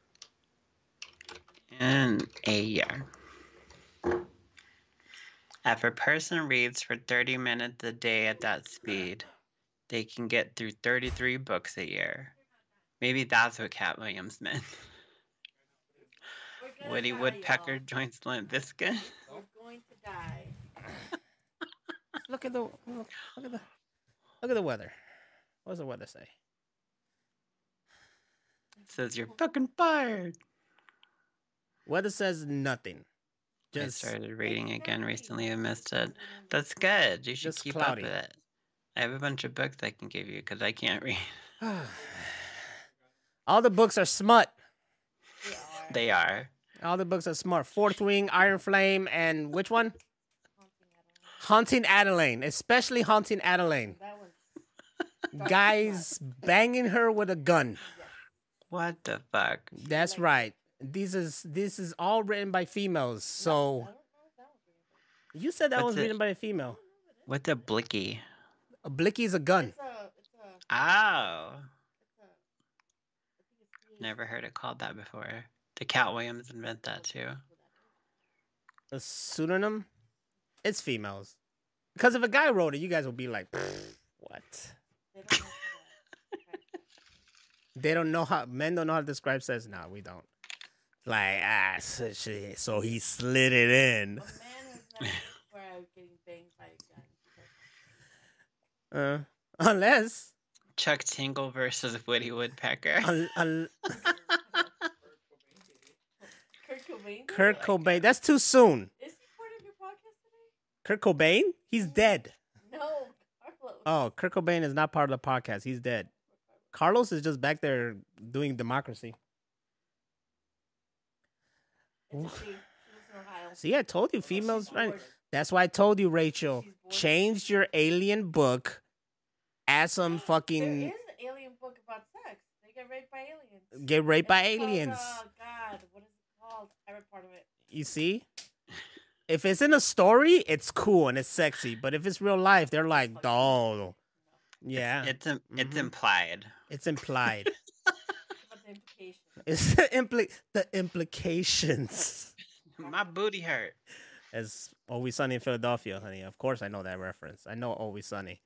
Speaker 3: in a year? If a person reads for thirty minutes a day at that speed, they can get through thirty-three books a year. Maybe that's what Cat Williams meant.
Speaker 4: We're gonna
Speaker 3: Woody
Speaker 4: die,
Speaker 3: Woodpecker
Speaker 4: y'all.
Speaker 3: joins Limp Bizkit.
Speaker 4: We're going to die.
Speaker 2: Look at the look, look at the look at the weather. What does the weather say?
Speaker 3: Says you're fucking fired.
Speaker 2: Weather says nothing. Just
Speaker 3: I started reading again recently. I missed it. That's good. You should
Speaker 2: Just
Speaker 3: keep
Speaker 2: cloudy.
Speaker 3: up with it. I have a bunch of books I can give you because I can't read.
Speaker 2: all the books are smut.
Speaker 4: We are.
Speaker 3: They are.
Speaker 2: All the books are smart. Fourth Wing, Iron Flame, and which one? Haunting Adeline, especially Haunting Adeline.
Speaker 4: That one's
Speaker 2: Guys banging her with a gun.
Speaker 3: What the fuck?
Speaker 2: That's right. This is this is all written by females. So you said that
Speaker 3: What's
Speaker 2: was
Speaker 3: it?
Speaker 2: written by a female.
Speaker 3: What's a blicky?
Speaker 2: A blicky is a gun.
Speaker 4: It's a, it's a,
Speaker 3: Oh.
Speaker 4: it's a, I think it's
Speaker 3: Never heard it called that before. Did Cat Williams invent that too?
Speaker 2: A pseudonym. It's females. Because if a guy wrote it, you guys would be like, what?
Speaker 4: They don't know how to-
Speaker 2: They don't know how men don't know how to describe sex. No, we don't. Like ah, so, she, so he slid it in.
Speaker 4: A man has never described getting banged by a gun.
Speaker 2: Uh, unless,
Speaker 3: Chuck Tingle versus Woody Woodpecker.
Speaker 2: un, un,
Speaker 4: Kurt Cobain.
Speaker 2: Kurt Cobain. That's too soon.
Speaker 4: Is he part of your podcast today?
Speaker 2: Kurt Cobain? He's dead.
Speaker 4: No, Carlos.
Speaker 2: Oh, Kurt Cobain is not part of the podcast. He's dead. Carlos is just back there doing democracy.
Speaker 4: It's a she. She lives in Ohio.
Speaker 2: See, I told you,
Speaker 4: Although she's
Speaker 2: females. Right?
Speaker 4: bored.
Speaker 2: That's why I told you, Rachel.
Speaker 4: She's bored.
Speaker 2: Change your alien book add some
Speaker 4: There
Speaker 2: fucking
Speaker 4: is an alien book about sex. They get raped by aliens.
Speaker 2: get raped by
Speaker 4: It's called,
Speaker 2: aliens.
Speaker 4: uh, God, what is it called? I read part of it.
Speaker 2: You see? If it's in a story, it's cool and it's sexy. But if it's real life, they're like, oh, yeah.
Speaker 3: It's im- it's
Speaker 2: Mhm.
Speaker 3: implied.
Speaker 2: It's implied.
Speaker 4: But the implication.
Speaker 2: It's the impli- the implications.
Speaker 3: My booty hurt.
Speaker 2: As Always Sunny in Philadelphia, honey. Of course I know that reference. I know Always Sunny.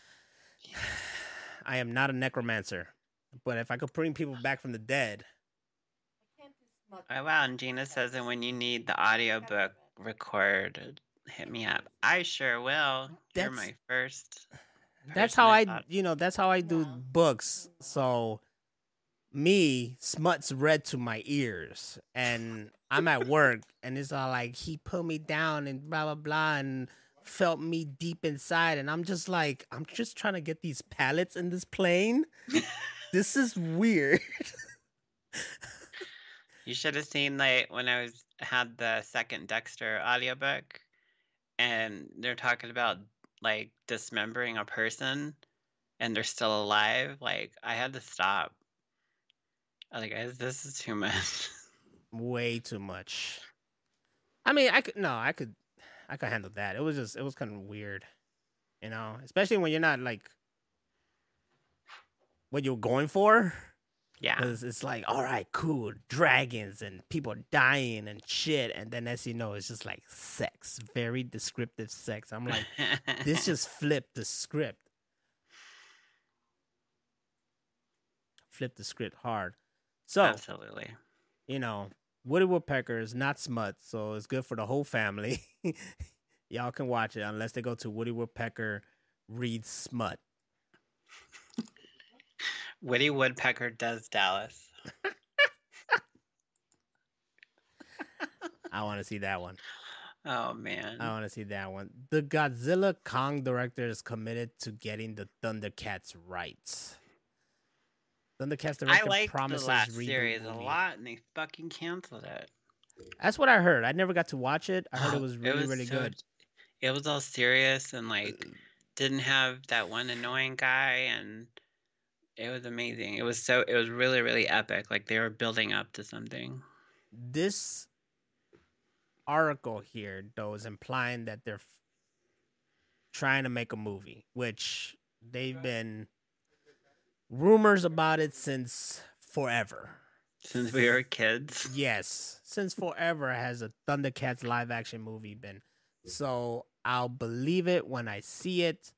Speaker 2: I am not a necromancer. But if I could bring people back from the dead,
Speaker 4: I can't do smut.
Speaker 3: Oh wow, and Gina says that when you need the audiobook recorded, hit me up. I sure will. You're
Speaker 2: That's-
Speaker 3: my first.
Speaker 2: that's
Speaker 3: person
Speaker 2: how I,
Speaker 3: thought-
Speaker 2: you know, that's how I do
Speaker 4: No.
Speaker 2: books. So me, smut's read to my ears, and I'm at work, and it's all like he put me down and blah blah blah, and felt me deep inside, and I'm just like, I'm just trying to get these pallets in this plane. This is weird.
Speaker 3: You should have seen like when I was had the second Dexter audiobook, and they're talking about like dismembering a person, and they're still alive. Like I had to stop. I was like, this is too much.
Speaker 2: Way too much. I mean, I could no, I could, I could handle that. It was just, it was kind of weird, you know, especially when you're not like what you're going for.
Speaker 3: Yeah.
Speaker 2: Because it's like, all right, cool, dragons and people dying and shit, and then as you know, it's just like sex, very descriptive sex. I'm like, this just flipped the script. Flip the script hard. So,
Speaker 3: Absolutely.
Speaker 2: you know, Woody Woodpecker is not smut, so it's good for the whole family. Y'all can watch it unless they go to Woody Woodpecker reads smut.
Speaker 3: Woody Woodpecker does Dallas.
Speaker 2: I want to see that one.
Speaker 3: Oh man.
Speaker 2: I want to see that one. The Godzilla Kong director is committed to getting the Thundercats rights. Thundercats
Speaker 3: I
Speaker 2: director
Speaker 3: liked
Speaker 2: promises
Speaker 3: the last
Speaker 2: reboot
Speaker 3: series a
Speaker 2: movie.
Speaker 3: lot, and they fucking canceled it.
Speaker 2: That's what I heard. I never got to watch it. I heard it
Speaker 3: Oh,
Speaker 2: was really, really
Speaker 3: so-
Speaker 2: good.
Speaker 3: It was all serious and like didn't have that one annoying guy, and it was amazing. It was so it was really really epic. Like they were building up to something.
Speaker 2: This article here, though, is implying that they're f- trying to make a movie, which they've been rumors about it since forever.
Speaker 3: Since we were kids.
Speaker 2: Yes, since forever has a Thundercats live action movie been. So I'll believe it when I see it.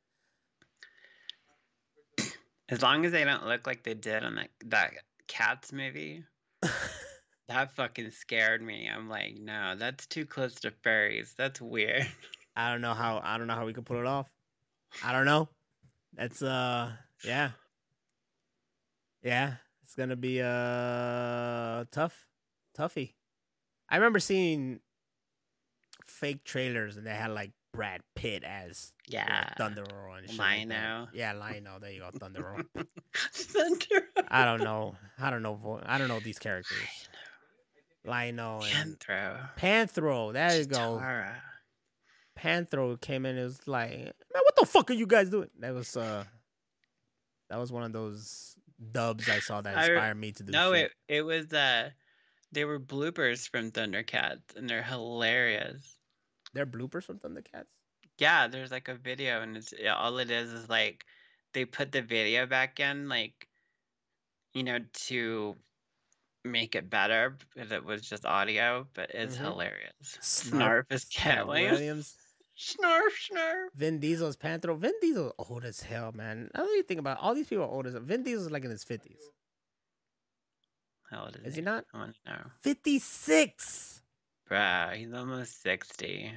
Speaker 3: As long as they don't look like they did on that that Cats movie. That fucking scared me. I'm like, no, that's too close to furries. That's weird.
Speaker 2: I don't know how I don't know how we could pull it off. I don't know. That's uh yeah. Yeah, it's gonna be uh tough. Toughy. I remember seeing fake trailers and they had like Brad Pitt as you know,
Speaker 3: Yeah.
Speaker 2: Thunder Roar and shit like that.
Speaker 3: Lino.
Speaker 2: Yeah, Lino. There you go, Thunder Roar.
Speaker 3: Thunder.
Speaker 2: I don't know. I don't know. vo- I don't know these characters. Lino and
Speaker 3: Panthro.
Speaker 2: Panthro. There you go.
Speaker 3: Tara.
Speaker 2: Panthro came in. It was like, man, what the fuck are you guys doing? That was uh, that was one of those dubs I saw that
Speaker 3: I re-
Speaker 2: inspired me to do.
Speaker 3: No,
Speaker 2: shit.
Speaker 3: it it was uh, they were bloopers from Thundercats, and they're hilarious.
Speaker 2: They're bloopers from Thundercats.
Speaker 3: Yeah, there's like a video, and it's yeah, all it is is like they put the video back in, like you know, to make it better because it was just audio, but it's
Speaker 2: Mhm.
Speaker 3: hilarious.
Speaker 2: Snarf-
Speaker 3: Snarf is
Speaker 2: Snarf
Speaker 3: Cat Williams.
Speaker 2: Williams.
Speaker 3: Snarf, snarf.
Speaker 2: Vin Diesel's Panthro. Vin Diesel's old as hell, man. I don't even think about it. All these people are old as hell. Vin Diesel's like in his fifties.
Speaker 3: How old is,
Speaker 2: Is he not?
Speaker 3: I want to know.
Speaker 2: fifty-six.
Speaker 3: Bruh, he's almost sixty.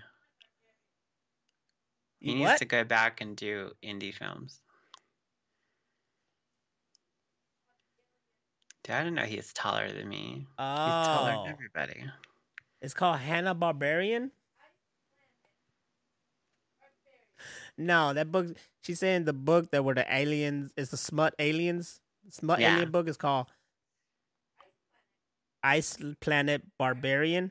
Speaker 3: He
Speaker 2: You
Speaker 3: needs
Speaker 2: what?
Speaker 3: to go back and do indie films. Dude, I didn't know he was taller than me. He's taller
Speaker 2: Oh,
Speaker 3: than everybody.
Speaker 2: it's called Hanna Barbarian. No, that book. She's saying the book that were the aliens. It's the smut aliens. Smut
Speaker 3: Yeah.
Speaker 2: alien book is called Ice Planet Barbarian,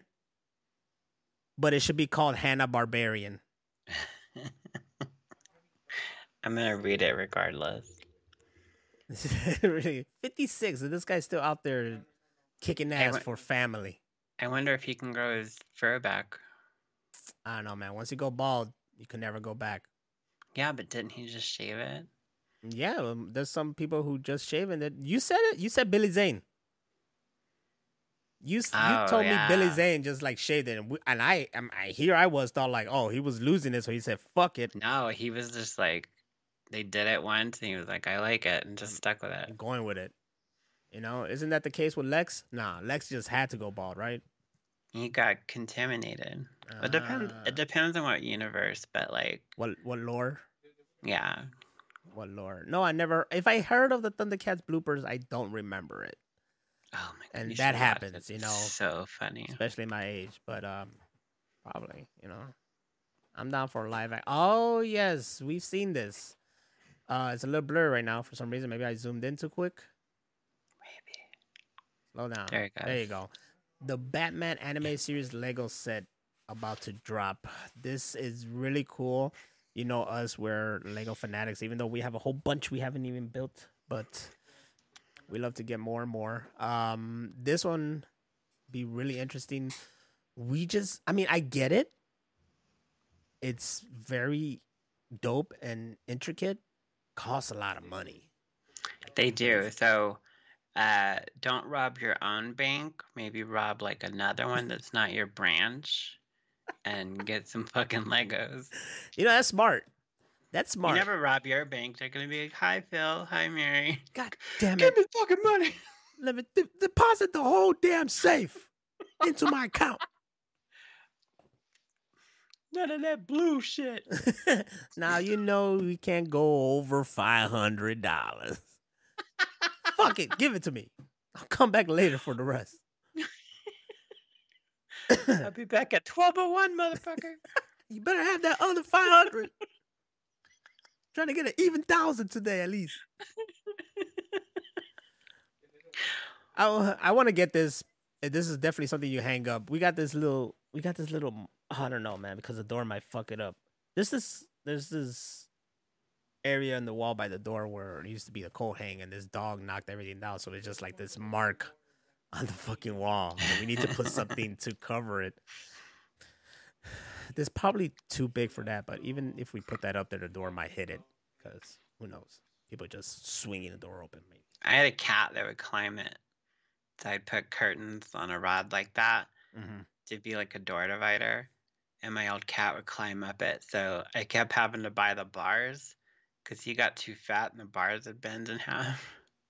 Speaker 2: but it should be called Hanna Barbarian.
Speaker 3: I'm gonna read it regardless.
Speaker 2: Really, fifty-six, and this guy's still out there kicking ass
Speaker 3: went-
Speaker 2: for family.
Speaker 3: I wonder if he can grow his fur back.
Speaker 2: I don't know, man. Once you go bald, you can never go back.
Speaker 3: Yeah, but didn't he just shave it?
Speaker 2: Yeah, um, there's some people who just shaven it. You said it. You said Billy Zane. You s-
Speaker 3: Oh,
Speaker 2: you told me Billy
Speaker 3: yeah.
Speaker 2: Zane just like shaved it, and, we, and I am I here I was thought like, oh, he was losing it, so he said fuck it,
Speaker 3: No, he was just like, they did it once, and he was like, I like it, and just stuck with it.
Speaker 2: I'm going with it. You know, isn't that the case with Lex? Nah, Lex just had to go bald, right?
Speaker 3: He got contaminated. It depends.
Speaker 2: Ah.
Speaker 3: It depends on what universe, but like,
Speaker 2: What what lore?
Speaker 3: yeah.
Speaker 2: What lore? No, I never. If I heard of the Thundercats bloopers, I don't remember it,
Speaker 3: Oh my god.
Speaker 2: And
Speaker 3: you
Speaker 2: that
Speaker 3: should watch
Speaker 2: happens,
Speaker 3: it.
Speaker 2: you
Speaker 3: It's
Speaker 2: know.
Speaker 3: So funny.
Speaker 2: especially my age. But um, probably, you know, I'm down for a live act. Oh yes, we've seen this. Uh, it's a little blur right now for some reason. Maybe I zoomed in too quick.
Speaker 3: Maybe.
Speaker 2: Slow down.
Speaker 3: There it goes.
Speaker 2: There you go. The Batman anime series Lego set about to drop. This is really cool. You know us, we're Lego fanatics, even though we have a whole bunch we haven't even built, but we love to get more and more. Um, this one be really interesting. We just, I mean, I get it. It's very dope and intricate. Costs a lot of money.
Speaker 3: They do. So, uh, don't rob your own bank. Maybe rob like another one that's not your branch, and get some fucking Legos.
Speaker 2: You know, that's smart. That's smart.
Speaker 3: You never rob your bank. They're gonna be like, "Hi, Phil. Hi, Mary.
Speaker 2: God damn
Speaker 3: Give
Speaker 2: it.
Speaker 3: me fucking money."
Speaker 2: Let me de- deposit the whole damn safe into my account.
Speaker 3: None of that blue shit.
Speaker 2: Now you know we can't go over five hundred dollars. Fuck it, give it to me. I'll come back later for the rest.
Speaker 3: I'll be back at twelve oh one, motherfucker.
Speaker 2: You better have that other five hundred. Trying to get an even thousand today at least. I I want to get this. This is definitely something you hang up. We got this little. We got this little. I don't know, man, because the door might fuck it up. This is there's this area in the wall by the door where it used to be a coat hang, and this dog knocked everything down. So it's just like this mark on the fucking wall. And we need to put something to cover it. This probably too big for that, but even if we put that up there, the door might hit it. Because who knows? People just swinging the door open, maybe.
Speaker 3: I had a cat that would climb it. So I'd put curtains on a rod like that
Speaker 2: Mm-hmm.
Speaker 3: to be like a door divider. And my old cat would climb up it. So I kept having to buy the bars because he got too fat and the bars would bend in half.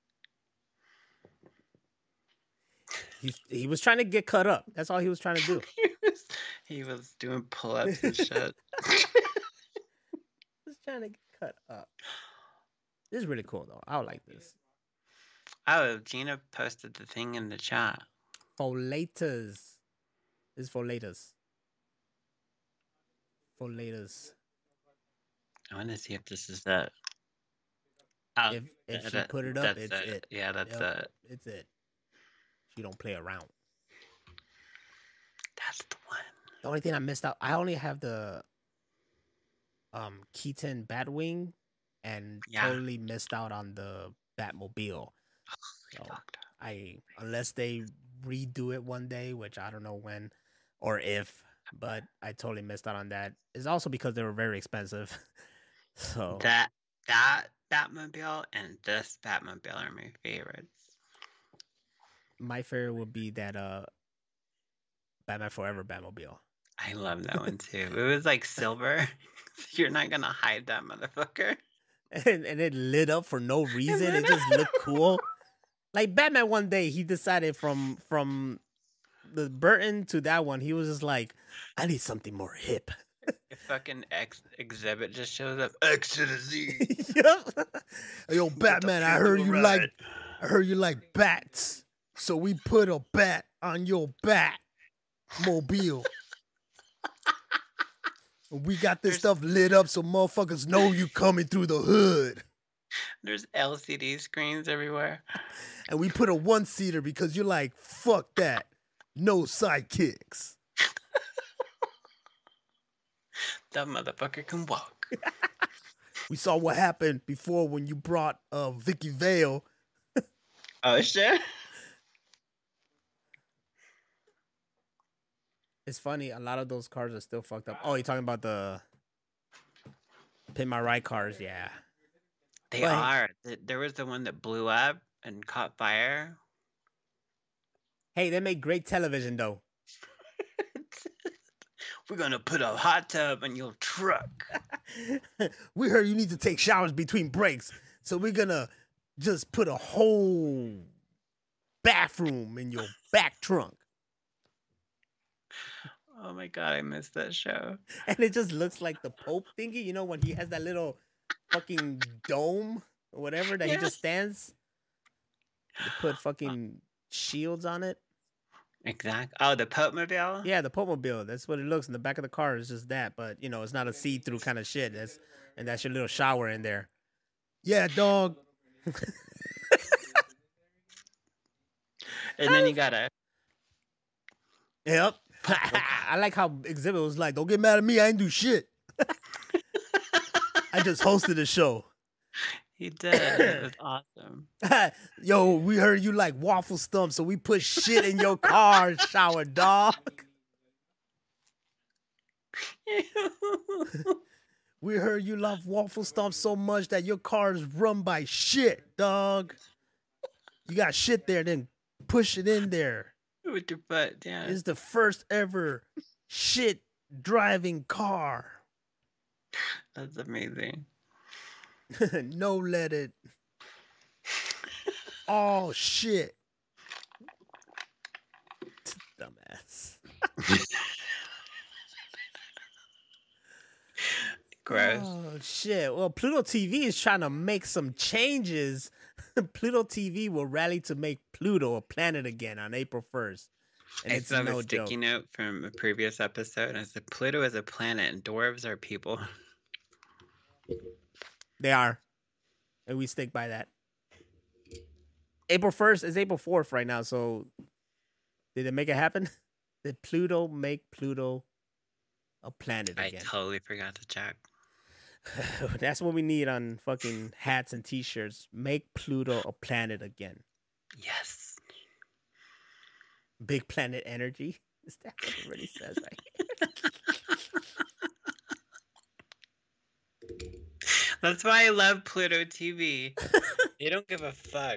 Speaker 2: He he was trying to get cut up. That's all he was trying to do.
Speaker 3: he, was, he was doing pull ups and shit.
Speaker 2: He was trying to get cut up. This is really cool though. I like this.
Speaker 3: Oh, Gina posted the thing in the chat.
Speaker 2: Folaters. This is folaters. Folaters.
Speaker 3: I want to see if this is it. Oh,
Speaker 2: If if
Speaker 3: yeah,
Speaker 2: she
Speaker 3: that-
Speaker 2: put it up,
Speaker 3: that's
Speaker 2: it's it.
Speaker 3: Yeah, that's
Speaker 2: Yep.
Speaker 3: it.
Speaker 2: It's it. She don't play around.
Speaker 3: That's the one.
Speaker 2: The only thing I missed out, I only have the um Keaton Batwing, and
Speaker 3: Yeah.
Speaker 2: totally missed out on the Batmobile. So
Speaker 3: Fucked.
Speaker 2: I unless they redo it one day, which I don't know when or if, but I totally missed out on that. It's also because they were very expensive. So
Speaker 3: That that Batmobile and this Batmobile are my favorites.
Speaker 2: my favorite would be that uh Batman Forever Batmobile.
Speaker 3: I love that one too. It was like silver. You're not gonna hide that motherfucker.
Speaker 2: And, and it lit up for no reason. It just looked cool. Like Batman one day he decided from from the Burton to that one, he was just like, I need something more hip.
Speaker 3: If fucking X exhibit just shows up. X to the Z.
Speaker 2: Yep. Yo, Batman, I heard you
Speaker 3: Right.
Speaker 2: like I heard you like bats. So we put a bat on your bat mobile. We got this
Speaker 3: There's-
Speaker 2: stuff lit up so motherfuckers know you coming through the hood.
Speaker 3: There's L C D screens everywhere.
Speaker 2: And we put a one seater because you're like, fuck that. No sidekicks.
Speaker 3: That motherfucker can walk.
Speaker 2: we saw what happened before when you brought uh Vicky Vale.
Speaker 3: Oh shit.
Speaker 2: It's funny, a lot of those cars are still fucked up. Oh, you're talking about the Pin My Ride cars, yeah.
Speaker 3: They
Speaker 2: But-
Speaker 3: are. Th- There was the one that blew up and caught fire.
Speaker 2: Hey, they make great television though.
Speaker 3: We're gonna put a hot tub in your truck.
Speaker 2: We heard you need to take showers between breaks, so we're gonna just put a whole bathroom in your back trunk.
Speaker 3: Oh my god, I missed that show.
Speaker 2: And it just looks like the Pope thingy, you know, when he has that little fucking dome or whatever that he
Speaker 3: Yes.
Speaker 2: just stands. They put fucking shields on it.
Speaker 3: Exactly. Oh, the Pope Mobile?
Speaker 2: Yeah, the Pope Mobile. That's what it looks in the back of the car. Is just that, but you know, it's not a see-through kind of shit. That's and that's your little shower in there. Yeah, dog.
Speaker 3: And then you gotta.
Speaker 2: Yep. I like how Exhibit was like, "Don't get mad at me. I ain't do shit. I just hosted a show."
Speaker 3: He did. It was awesome.
Speaker 2: Yo, we heard you like waffle stumps, so we put shit in your car shower, dog. We heard you love waffle stumps so much that your car is run by shit, dog. You got shit there, then push it in there.
Speaker 3: With your butt, yeah.
Speaker 2: It's the first ever shit driving car.
Speaker 3: That's amazing.
Speaker 2: No let it. Oh shit. Dumbass.
Speaker 3: Gross.
Speaker 2: Oh shit. Well, Pluto T V is trying to make some changes. Pluto T V will rally to make Pluto a planet again on April first. And
Speaker 3: I
Speaker 2: it's
Speaker 3: saw
Speaker 2: no
Speaker 3: a sticky
Speaker 2: joke.
Speaker 3: note from a previous episode. And it said Pluto is a planet and dwarves are people.
Speaker 2: They are. And we stick by that. April first is April fourth right now, so did it make it happen? Did Pluto make Pluto a planet
Speaker 3: I
Speaker 2: again?
Speaker 3: totally forgot to check.
Speaker 2: That's what we need on fucking hats and t-shirts. Make Pluto a planet again.
Speaker 3: Yes.
Speaker 2: Big planet energy. Is that what it really says right here?
Speaker 3: That's why I love Pluto T V. They don't give a fuck.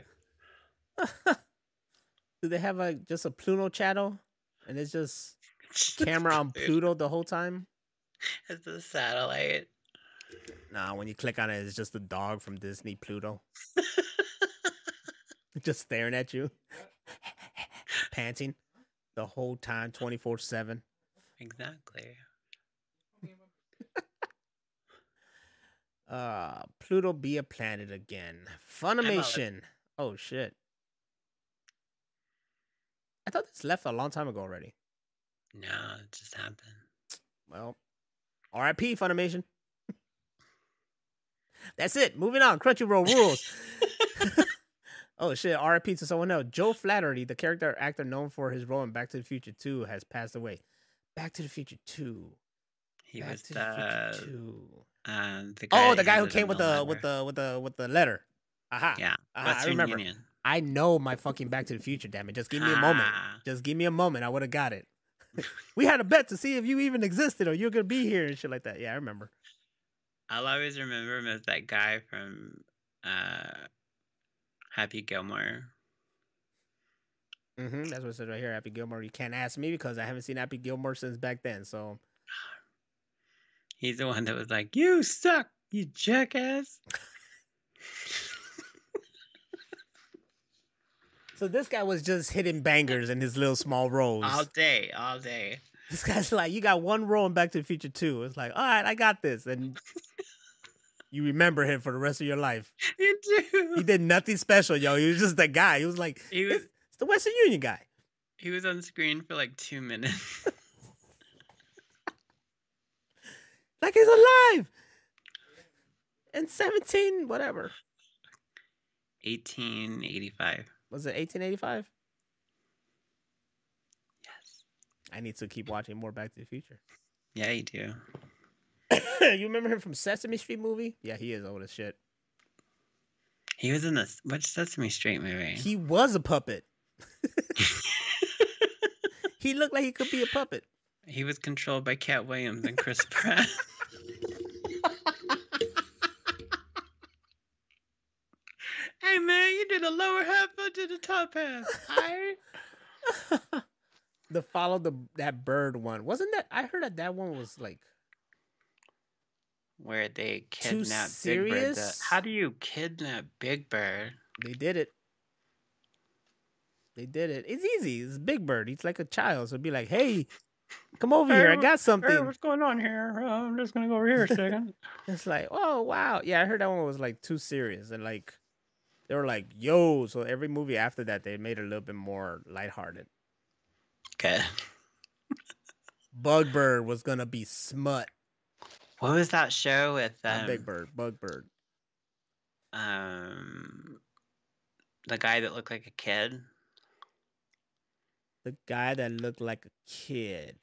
Speaker 2: Do they have a just a Pluto channel? And it's just camera on Pluto the whole time?
Speaker 3: It's a satellite.
Speaker 2: Nah, when you click on it, it's just a dog from Disney Pluto. Just staring at you. Panting the whole time, twenty-four seven.
Speaker 3: Exactly.
Speaker 2: Uh, Pluto be a planet again. Funimation. Oh, shit. I thought this left a long time ago already.
Speaker 3: No, it just happened.
Speaker 2: Well, R I P Funimation. That's it. Moving on. Crunchyroll rules. Oh, shit. R I P to someone else. Joe Flattery, the character actor known for his role in Back to the Future two, has passed away. Back to the Future two.
Speaker 3: He
Speaker 2: Back
Speaker 3: was
Speaker 2: to the Future
Speaker 3: the,
Speaker 2: two.
Speaker 3: uh, the guy
Speaker 2: Oh, the guy who
Speaker 3: was
Speaker 2: came
Speaker 3: in
Speaker 2: with the with the with the with the letter. Aha.
Speaker 3: Yeah.
Speaker 2: Aha, I
Speaker 3: Western
Speaker 2: remember.
Speaker 3: Union.
Speaker 2: I know my fucking Back to the Future, damn it. Just give me a moment.
Speaker 3: Ah.
Speaker 2: Just give me a moment. I would have got it. We had a bet to see if you even existed or you're going to be here and shit like that. Yeah, I remember.
Speaker 3: I'll always remember him as that guy from uh, Happy Gilmore.
Speaker 2: Mm-hmm. That's what it says right here, Happy Gilmore. You can't ask me because I haven't seen Happy Gilmore since back then. So,
Speaker 3: He's the one that was like, "You suck, you jackass."
Speaker 2: so this guy was just hitting bangers in his little small roles.
Speaker 3: All day, all day.
Speaker 2: This guy's like, you got one role in Back to the Future two. It's like, all right, I got this. And you remember him for the rest of your life.
Speaker 3: You do.
Speaker 2: He did nothing special, yo. He was just that guy. He was like,
Speaker 3: He was-
Speaker 2: it's, it's the Western Union guy.
Speaker 3: He was on screen for like two minutes.
Speaker 2: Like he's alive. And seventeen, whatever.
Speaker 3: eighteen eighty-five.
Speaker 2: Was it eighteen eighty-five?
Speaker 3: Yes.
Speaker 2: I need to keep watching more Back to the Future.
Speaker 3: Yeah, you do.
Speaker 2: You remember him from Sesame Street movie? Yeah, he is old as shit.
Speaker 3: He was in this which Sesame Street movie?
Speaker 2: He was a puppet. He looked like he could be a puppet.
Speaker 3: He was controlled by Cat Williams and Chris Pratt. Hey man, you did the lower half, I did the top half. Alright.
Speaker 2: The follow the that bird one. Wasn't that I heard that that one was like
Speaker 3: Where they
Speaker 2: Too
Speaker 3: kidnap Big Bird. The-
Speaker 2: serious?
Speaker 3: How do you kidnap Big Bird?
Speaker 2: they did it. They did it. It's easy. It's Big Bird. He's like a child. So it'd be like, hey, come over here. I got something.
Speaker 3: what's going on here? Uh, I'm just gonna go over here a second.
Speaker 2: It's like, oh wow. Yeah, I heard that one was like too serious. And like they were like, yo. So every movie after that they made it a little bit more lighthearted.
Speaker 3: Okay.
Speaker 2: Bug Bird was gonna be smut.
Speaker 3: What was that show with
Speaker 2: Not
Speaker 3: um,
Speaker 2: Big Bird. Bug Bird.
Speaker 3: um the guy that looked like a kid?
Speaker 2: The guy that looked like a kid.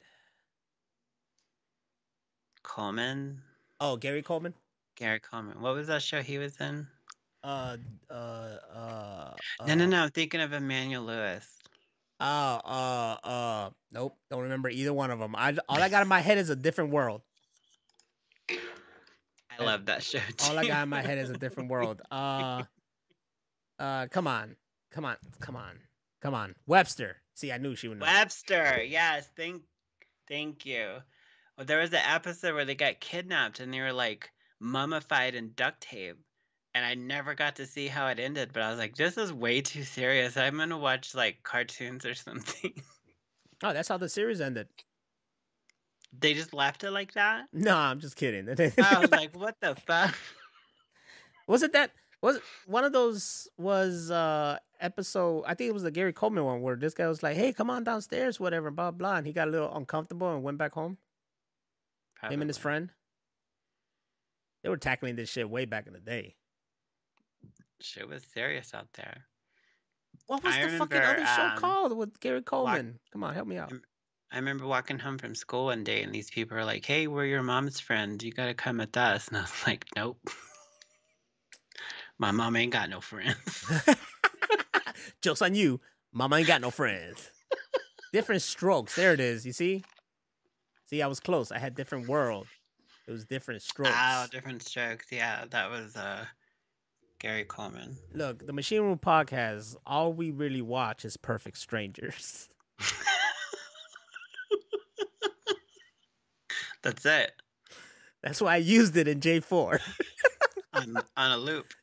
Speaker 3: Coleman?
Speaker 2: Oh, Gary Coleman?
Speaker 3: Gary Coleman. What was that show he was in?
Speaker 2: Uh uh uh
Speaker 3: No, no,
Speaker 2: uh,
Speaker 3: no. I'm thinking of Emmanuel Lewis.
Speaker 2: Uh, uh, uh, nope. Don't remember either one of them. I all I got in my head is a different world.
Speaker 3: I love that show too.
Speaker 2: All I got in my head is a different world. Uh, uh, come on, come on, come on, come on. Webster. See, I knew she would know.
Speaker 3: Webster. Yes, thank, thank you. Well, there was an episode where they got kidnapped and they were like mummified in duct tape, and I never got to see how it ended. But I was like, this is way too serious. I'm gonna watch like cartoons or something.
Speaker 2: Oh, that's how the series ended.
Speaker 3: They just left it like that.
Speaker 2: No, I'm just kidding.
Speaker 3: I was like, what the fuck?
Speaker 2: Was it that? Was it, one of those was uh episode? I think it was the Gary Coleman one where this guy was like, "Hey, come on downstairs, whatever, blah blah," and he got a little uncomfortable and went back home.
Speaker 3: Probably.
Speaker 2: Him and his friend. They were tackling this shit way back in the day.
Speaker 3: Shit was serious out there.
Speaker 2: What was
Speaker 3: I
Speaker 2: the fucking
Speaker 3: remember,
Speaker 2: other show
Speaker 3: um,
Speaker 2: called with Gary Coleman? Come on, help me out.
Speaker 3: I remember walking home from school one day and these people were like, hey, we're your mom's friend. You gotta come with us. And I was like, nope. My mom ain't got no friends.
Speaker 2: Joke's on you. Mama ain't got no friends. Different strokes. There it is. You see? See, I was close. I had different world. It was different strokes.
Speaker 3: Oh, different strokes. Yeah, that was uh, Gary Coleman.
Speaker 2: Look, the Machine Room Podcast, all we really watch is Perfect Strangers.
Speaker 3: That's it.
Speaker 2: That's why I used it in J four.
Speaker 3: on, on a loop.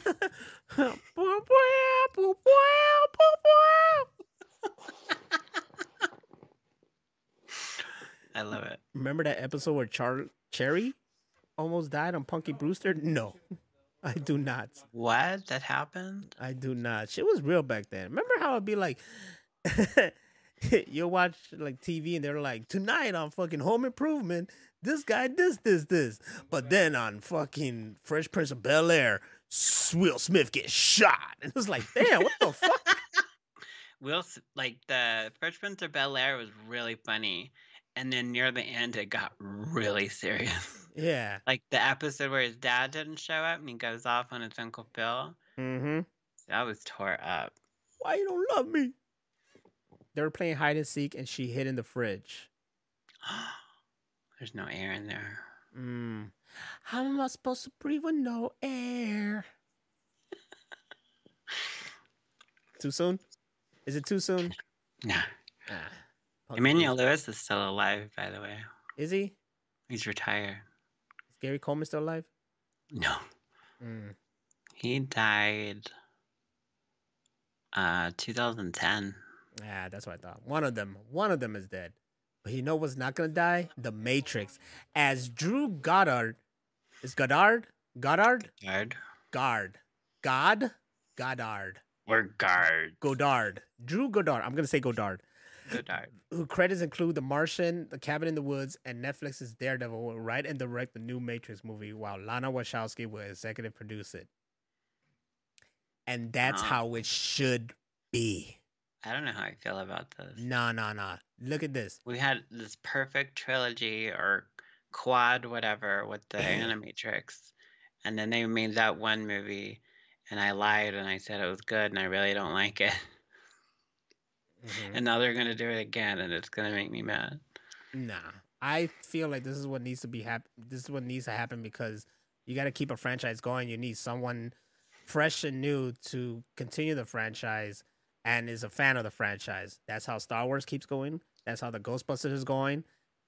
Speaker 3: I love it.
Speaker 2: Remember that episode where Char- Cherry almost died on Punky Brewster? No, I do not.
Speaker 3: What? That happened?
Speaker 2: I do not. Shit was real back then. Remember how it'd be like, you'll watch like T V and they're like, tonight on fucking Home Improvement, this guy, this, this, this. But then on fucking Fresh Prince of Bel-Air, Will Smith gets shot. And it was like, damn, what the fuck?
Speaker 3: Will, like, the Fresh Prince of Bel-Air was really funny. And then near the end, it got really serious.
Speaker 2: Yeah.
Speaker 3: Like the episode where his dad didn't show up and he goes off on his Uncle Phil.
Speaker 2: Mm-hmm.
Speaker 3: That was tore up.
Speaker 2: Why you don't love me? They were playing hide and seek and she hid in the fridge.
Speaker 3: There's no air in there.
Speaker 2: Mm. How am I supposed to breathe with no air? Too soon? Is it too soon?
Speaker 3: Nah.
Speaker 2: Ah,
Speaker 3: Emmanuel Lewis is still alive, by the way.
Speaker 2: Is he?
Speaker 3: He's retired.
Speaker 2: Is Gary Coleman still alive?
Speaker 3: No.
Speaker 2: Mm.
Speaker 3: He died uh two thousand ten.
Speaker 2: Yeah, that's what I thought. One of them, one of them is dead. But you know what's not gonna die? The Matrix. As Drew Goddard, is Goddard? Goddard?
Speaker 3: Guard.
Speaker 2: Guard. God? Goddard.
Speaker 3: Or guard.
Speaker 2: Goddard. Drew Goddard. I'm gonna say Goddard.
Speaker 3: Goddard.
Speaker 2: Who credits include The Martian, The Cabin in the Woods, and Netflix's Daredevil will write and direct the new Matrix movie, while Lana Wachowski will executive produce it. And that's
Speaker 3: Uh.
Speaker 2: how it should be.
Speaker 3: I don't know how I feel about this.
Speaker 2: Nah, nah, nah. Look at this.
Speaker 3: We had this perfect trilogy or quad whatever with the Animatrix, and then they made that one movie, and I lied and I said it was good, and I really don't like it. Mm-hmm. And now they're gonna do it again, and it's gonna make me mad.
Speaker 2: Nah, I feel like this is what needs to be happen. This is what needs to happen because you got to keep a franchise going. You need someone fresh and new to continue the franchise and is a fan of the franchise. That's how Star Wars keeps going. That's how the Ghostbusters is going.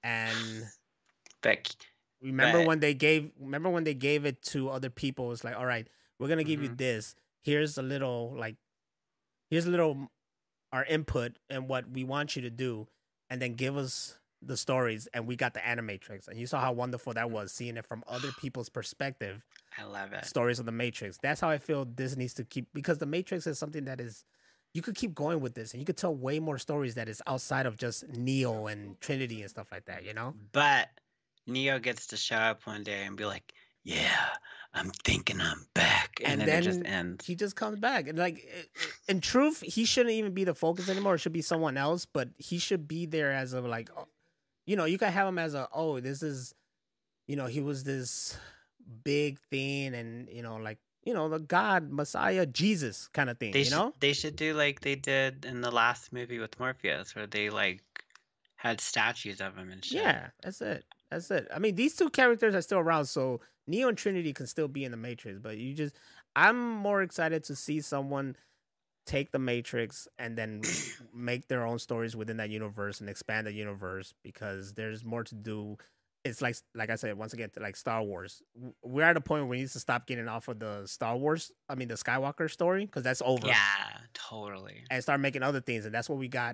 Speaker 2: And
Speaker 3: but,
Speaker 2: remember
Speaker 3: but,
Speaker 2: when they gave remember when they gave it to other people, it's like, all right, we're gonna give mm-hmm. you this. Here's a little like here's a little our input and what we want you to do, and then give us the stories, and we got the Animatrix. And you saw how wonderful that was, seeing it from other people's perspective.
Speaker 3: I love it.
Speaker 2: Stories of the Matrix. That's how I feel this needs to keep, because the Matrix is something that is, you could keep going with this, and you could tell way more stories that is outside of just Neo and Trinity and stuff like that, you know?
Speaker 3: But Neo gets to show up one day and be like, yeah, I'm thinking I'm back. And,
Speaker 2: and
Speaker 3: then,
Speaker 2: then
Speaker 3: it just ends.
Speaker 2: He just comes back. And like, in truth, he shouldn't even be the focus anymore. It should be someone else, but he should be there as a, like, you know, you can have him as a, oh, this is, you know, he was this big thing, and, you know, like, you know, the God, Messiah, Jesus kind of thing,
Speaker 3: they
Speaker 2: you
Speaker 3: should,
Speaker 2: know?
Speaker 3: They should do like they did in the last movie with Morpheus, where they, like, had statues of him and shit.
Speaker 2: Yeah, that's it. That's it. I mean, these two characters are still around, so Neo and Trinity can still be in the Matrix, but you just, I'm more excited to see someone take the Matrix and then make their own stories within that universe and expand the universe, because there's more to do. It's like, like I said, once again, like Star Wars. We're at a point where we need to stop getting off of the Star Wars, I mean, the Skywalker story, because that's over.
Speaker 3: Yeah, totally.
Speaker 2: And start making other things, and that's what we got.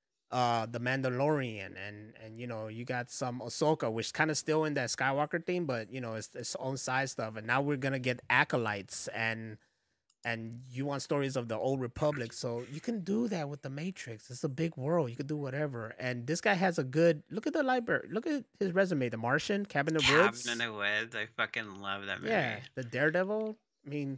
Speaker 2: Uh, the Mandalorian, and and you know, you got some Ahsoka, which kind of still in that Skywalker theme, but you know, it's its own side stuff. And now we're gonna get acolytes, and and you want stories of the old Republic, so you can do that with the Matrix. It's a big world, you can do whatever. And this guy has a good look at the library. Look at his resume: The Martian, Cabin in the Woods.
Speaker 3: Cabin in the Woods. I fucking love that movie.
Speaker 2: Yeah, the Daredevil. I mean,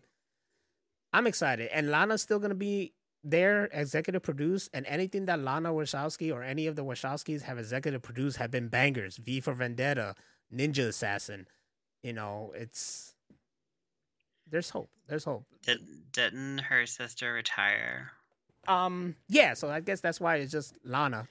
Speaker 2: I'm excited, and Lana's still gonna be there, executive produce, and anything that Lana Wachowski or any of the Wachowskis have executive produced have been bangers. V for Vendetta, Ninja Assassin. You know, it's there's hope. There's hope.
Speaker 3: Did, didn't her sister retire?
Speaker 2: Um, yeah. So I guess that's why it's just Lana.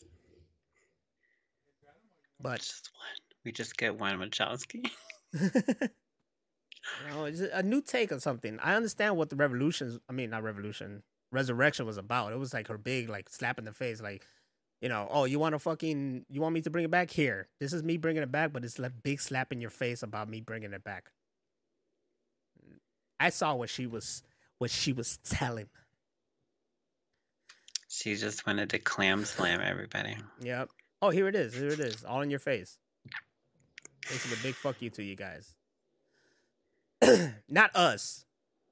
Speaker 2: But
Speaker 3: just one. We just get one Wachowski.
Speaker 2: You know, it's a new take on something. I understand what the revolutions. I mean, not revolution. Resurrection was about. It was like her big, like, slap in the face, like, you know, oh, you want to fucking, you want me to bring it back? Here, this is me bringing it back, but it's like big slap in your face about me bringing it back. I saw what she was, what she was telling.
Speaker 3: She just wanted to clam slam everybody.
Speaker 2: Yep. Oh, here it is. Here it is. All in your face. This is a big fuck you to you guys. Not us.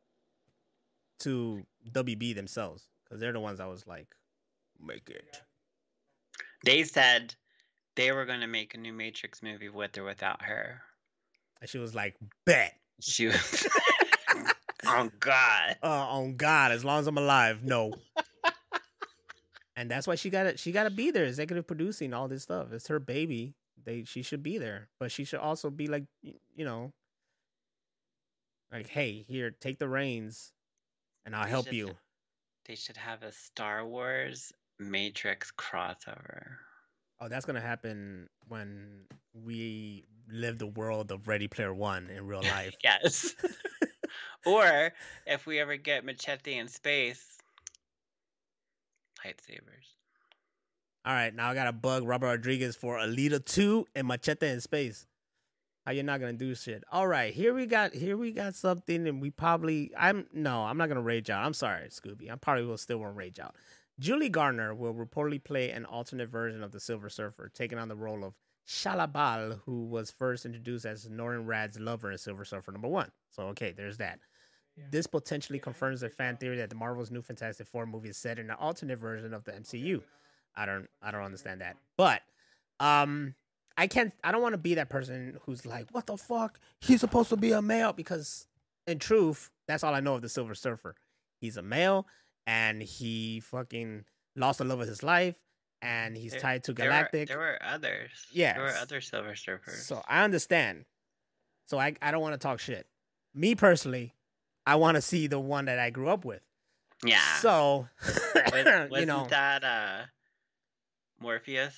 Speaker 2: To W B themselves, because they're the ones I was like, make it.
Speaker 3: They said they were going to make a new Matrix movie with or without her.
Speaker 2: And she was like, bet.
Speaker 3: She was, oh God.
Speaker 2: Uh, on God, as long as I'm alive, no. And that's why she got it. She got to be there, executive producing all this stuff. It's her baby. They, she should be there, but she should also be like, you know, like, hey, here, take the reins. And I'll
Speaker 3: they
Speaker 2: help
Speaker 3: should,
Speaker 2: you.
Speaker 3: They should have a Star Wars Matrix crossover.
Speaker 2: Oh, that's gonna happen when we live the world of Ready Player One in real life.
Speaker 3: Yes. Or if we ever get Machete in space, lightsabers.
Speaker 2: All right, now I gotta bug Robert Rodriguez for Alita two and Machete in space. How you're not gonna do shit? All right, here we got here we got something, and we probably I'm no, I'm not gonna rage out. I'm sorry, Scooby. I probably will still won't rage out. Julie Garner will reportedly play an alternate version of the Silver Surfer, taking on the role of Shalabal, who was first introduced as Norrin Rad's lover in Silver Surfer number one. So okay, there's that. Yeah. This potentially confirms the fan theory that the Marvel's new Fantastic Four movie is set in an alternate version of the M C U. I don't I don't understand that, but um. I can't, I don't want to be that person who's like, what the fuck? He's supposed to be a male, because in truth, that's all I know of the Silver Surfer. He's a male, and he fucking lost the love of his life, and he's
Speaker 3: There-
Speaker 2: tied to
Speaker 3: there were-
Speaker 2: Galactic.
Speaker 3: There were, others.
Speaker 2: Yes.
Speaker 3: There were other Silver Surfers.
Speaker 2: So I understand. So I I don't want to talk shit. Me personally, I want to see the one that I grew up with.
Speaker 3: yeah.
Speaker 2: So
Speaker 3: Was,
Speaker 2: you
Speaker 3: wasn't
Speaker 2: know,
Speaker 3: that uh, Morpheus?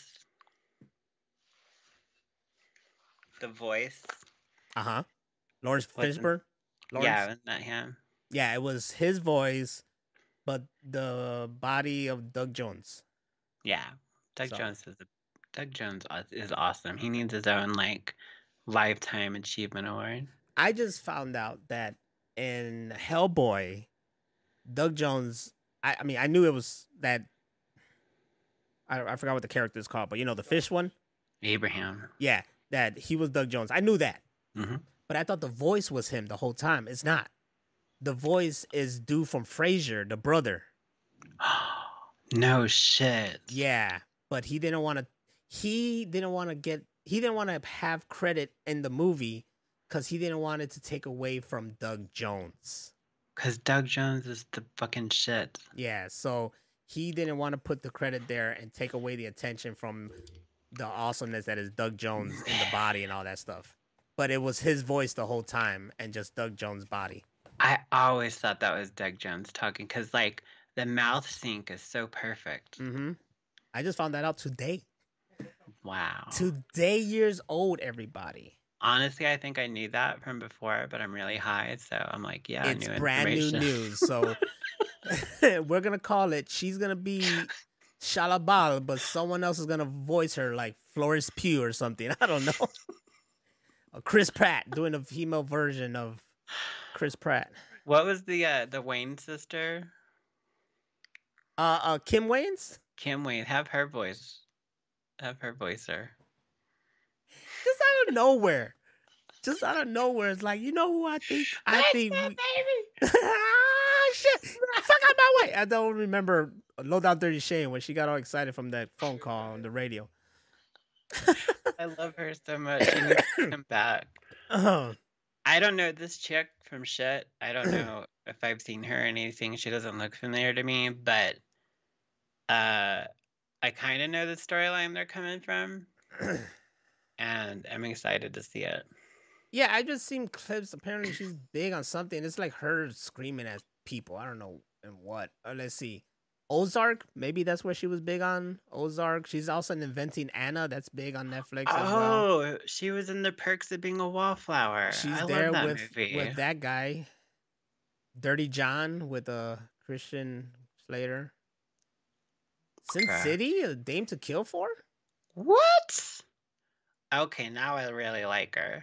Speaker 3: The voice?
Speaker 2: uh huh. Lawrence
Speaker 3: Wasn't-
Speaker 2: Fishburne. Lawrence?
Speaker 3: Yeah, wasn't that him?
Speaker 2: Yeah, it was his voice, but the body of Doug Jones.
Speaker 3: Yeah. Doug
Speaker 2: So-
Speaker 3: Jones is a, Doug Jones is- is awesome. He needs his own like lifetime achievement award.
Speaker 2: I just found out that in Hellboy, Doug Jones. I, I mean, I knew it was that. I, I forgot what the character is called, but you know the fish one.
Speaker 3: Abraham.
Speaker 2: Yeah, that he was Doug Jones. I knew that,
Speaker 3: hmm
Speaker 2: but I thought the voice was him the whole time. It's not. The voice is dude from Frasier, the brother.
Speaker 3: No shit.
Speaker 2: Yeah, but he didn't want to. He didn't want to get. He didn't want to have credit in the movie because he didn't want it to take away from Doug Jones.
Speaker 3: Because Doug Jones is the fucking shit.
Speaker 2: Yeah, so he didn't want to put the credit there and take away the attention from the awesomeness that is Doug Jones in the body and all that stuff. But it was his voice the whole time and just Doug Jones' body.
Speaker 3: I always thought that was Doug Jones talking because, like, the mouth sync is so perfect.
Speaker 2: Mm-hmm. I just found that out today.
Speaker 3: Wow.
Speaker 2: Today years old, everybody.
Speaker 3: Honestly, I think I knew that from before, but I'm really high, so I'm like, yeah,
Speaker 2: it's
Speaker 3: new
Speaker 2: brand new
Speaker 3: information.
Speaker 2: news. So we're going to call it, she's going to be Shalabal, but someone else is going to voice her like Florence Pugh or something. I don't know. Or Chris Pratt doing a female version of Chris Pratt.
Speaker 3: What was the uh, the Wayne sister?
Speaker 2: Uh, uh, Kim Wayans?
Speaker 3: Kim Wayne. Have her voice. Have her voice her.
Speaker 2: Just out of nowhere. Just out of nowhere. It's like, you know who I think? I think. We... ah, shit. Fuck out my way. I don't remember Low Down Dirty Shane when she got all excited from that phone call on the radio.
Speaker 3: I love her so much. She needs to come back.
Speaker 2: Uh-huh.
Speaker 3: I don't know this chick from shit. I don't know if I've seen her or anything. She doesn't look familiar to me, but uh, I kind of know the storyline they're coming from, and I'm excited to see it.
Speaker 2: Yeah, I just seen clips. Apparently, she's big on something. It's like her screaming at people. I don't know and what. Uh, let's see. Ozark, maybe that's where she was big on. Ozark. She's also in Inventing Anna. That's big on Netflix as well.
Speaker 3: Oh, she was in The Perks of Being a Wallflower.
Speaker 2: She's
Speaker 3: I
Speaker 2: there
Speaker 3: love that
Speaker 2: with
Speaker 3: movie.
Speaker 2: with that guy, Dirty John, with uh, Christian Slater. Sin
Speaker 3: Okay.
Speaker 2: City, a Dame to Kill For?
Speaker 3: What? Okay, now I really like her.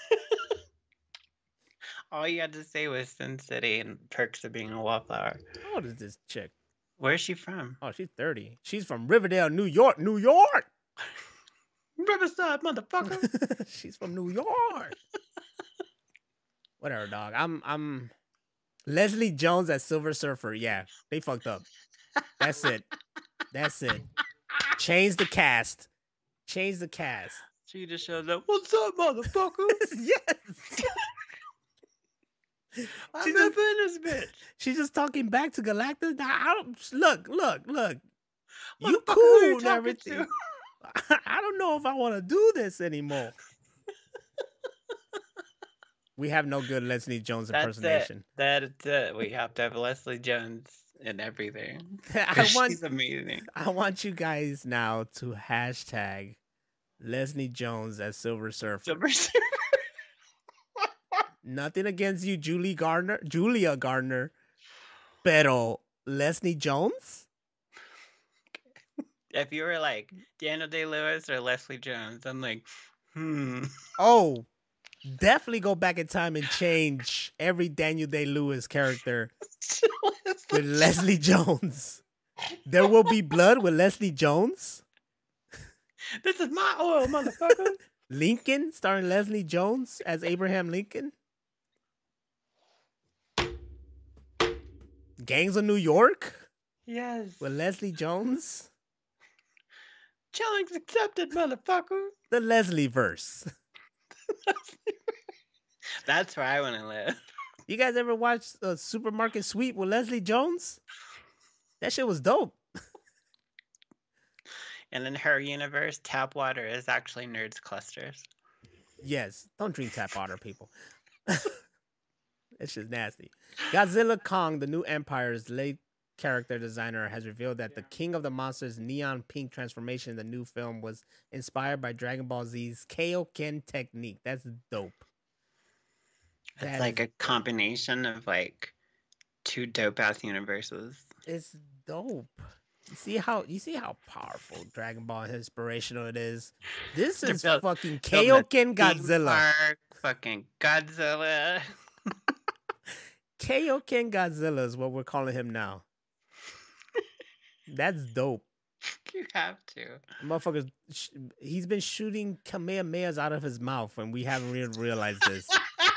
Speaker 3: All you had to say was Sin City and Perks of Being a Wallflower.
Speaker 2: How old is this chick?
Speaker 3: Where's she from?
Speaker 2: Oh, she's thirty. She's from Riverdale, New York. New York!
Speaker 3: Riverside, motherfucker.
Speaker 2: She's from New York. Whatever, dog. I'm I'm Leslie Jones as Silver Surfer. Yeah, they fucked up. That's it. That's it. Change the cast. Change the cast.
Speaker 3: She just shows up. What's up, motherfucker?
Speaker 2: Yes.
Speaker 3: I'm
Speaker 2: She
Speaker 3: up
Speaker 2: just-
Speaker 3: in this bitch.
Speaker 2: She's just talking back to Galactus. Now, I don't, look, look, look. You
Speaker 3: Motherfucker, who
Speaker 2: cool
Speaker 3: you
Speaker 2: and
Speaker 3: talking
Speaker 2: everything.
Speaker 3: to?
Speaker 2: I don't know if I want to do this anymore. We have no good Leslie Jones
Speaker 3: That's
Speaker 2: impersonation.
Speaker 3: it. That's it. We have to have Leslie Jones in everything.
Speaker 2: I
Speaker 3: 'Cause
Speaker 2: want
Speaker 3: she's amazing.
Speaker 2: I want you guys now to hashtag Leslie Jones as Silver Surfer.
Speaker 3: Silver Surfer.
Speaker 2: Nothing against you, Julie Gardner, Julia Gardner, pero Leslie Jones?
Speaker 3: If you were like Daniel Day-Lewis or Leslie Jones, I'm like, hmm.
Speaker 2: Oh, definitely go back in time and change every Daniel Day-Lewis character with Leslie Jones. There will be blood with Leslie Jones.
Speaker 3: This is my oil, motherfucker.
Speaker 2: Lincoln, starring Leslie Jones as Abraham Lincoln. Gangs of New York
Speaker 3: Yes.
Speaker 2: with Leslie Jones.
Speaker 3: Challenge accepted, motherfucker.
Speaker 2: The Leslie verse.
Speaker 3: That's where I want to live.
Speaker 2: You guys ever watched a Supermarket Sweep with Leslie Jones? That shit was dope.
Speaker 3: And in her universe, tap water is actually nerds clusters.
Speaker 2: Yes, don't drink tap water, people. It's just nasty. Godzilla Kong, the new Empire's late character designer, has revealed that the King of the Monsters neon pink transformation in the new film was inspired by Dragon Ball Z's Kaioken technique. That's dope.
Speaker 3: It's
Speaker 2: That
Speaker 3: like
Speaker 2: is
Speaker 3: a combination of like two dope ass universes.
Speaker 2: It's dope. You see how you see how powerful Dragon Ball and inspirational it is. This
Speaker 3: They're
Speaker 2: is
Speaker 3: built-
Speaker 2: fucking
Speaker 3: building a
Speaker 2: Kaioken
Speaker 3: theme
Speaker 2: Godzilla.
Speaker 3: park, fucking Godzilla.
Speaker 2: Kaioken Godzilla is what we're calling him now. That's dope.
Speaker 3: You have to.
Speaker 2: Motherfuckers, sh- he's been shooting Kamehamehas out of his mouth, and we haven't really realized this.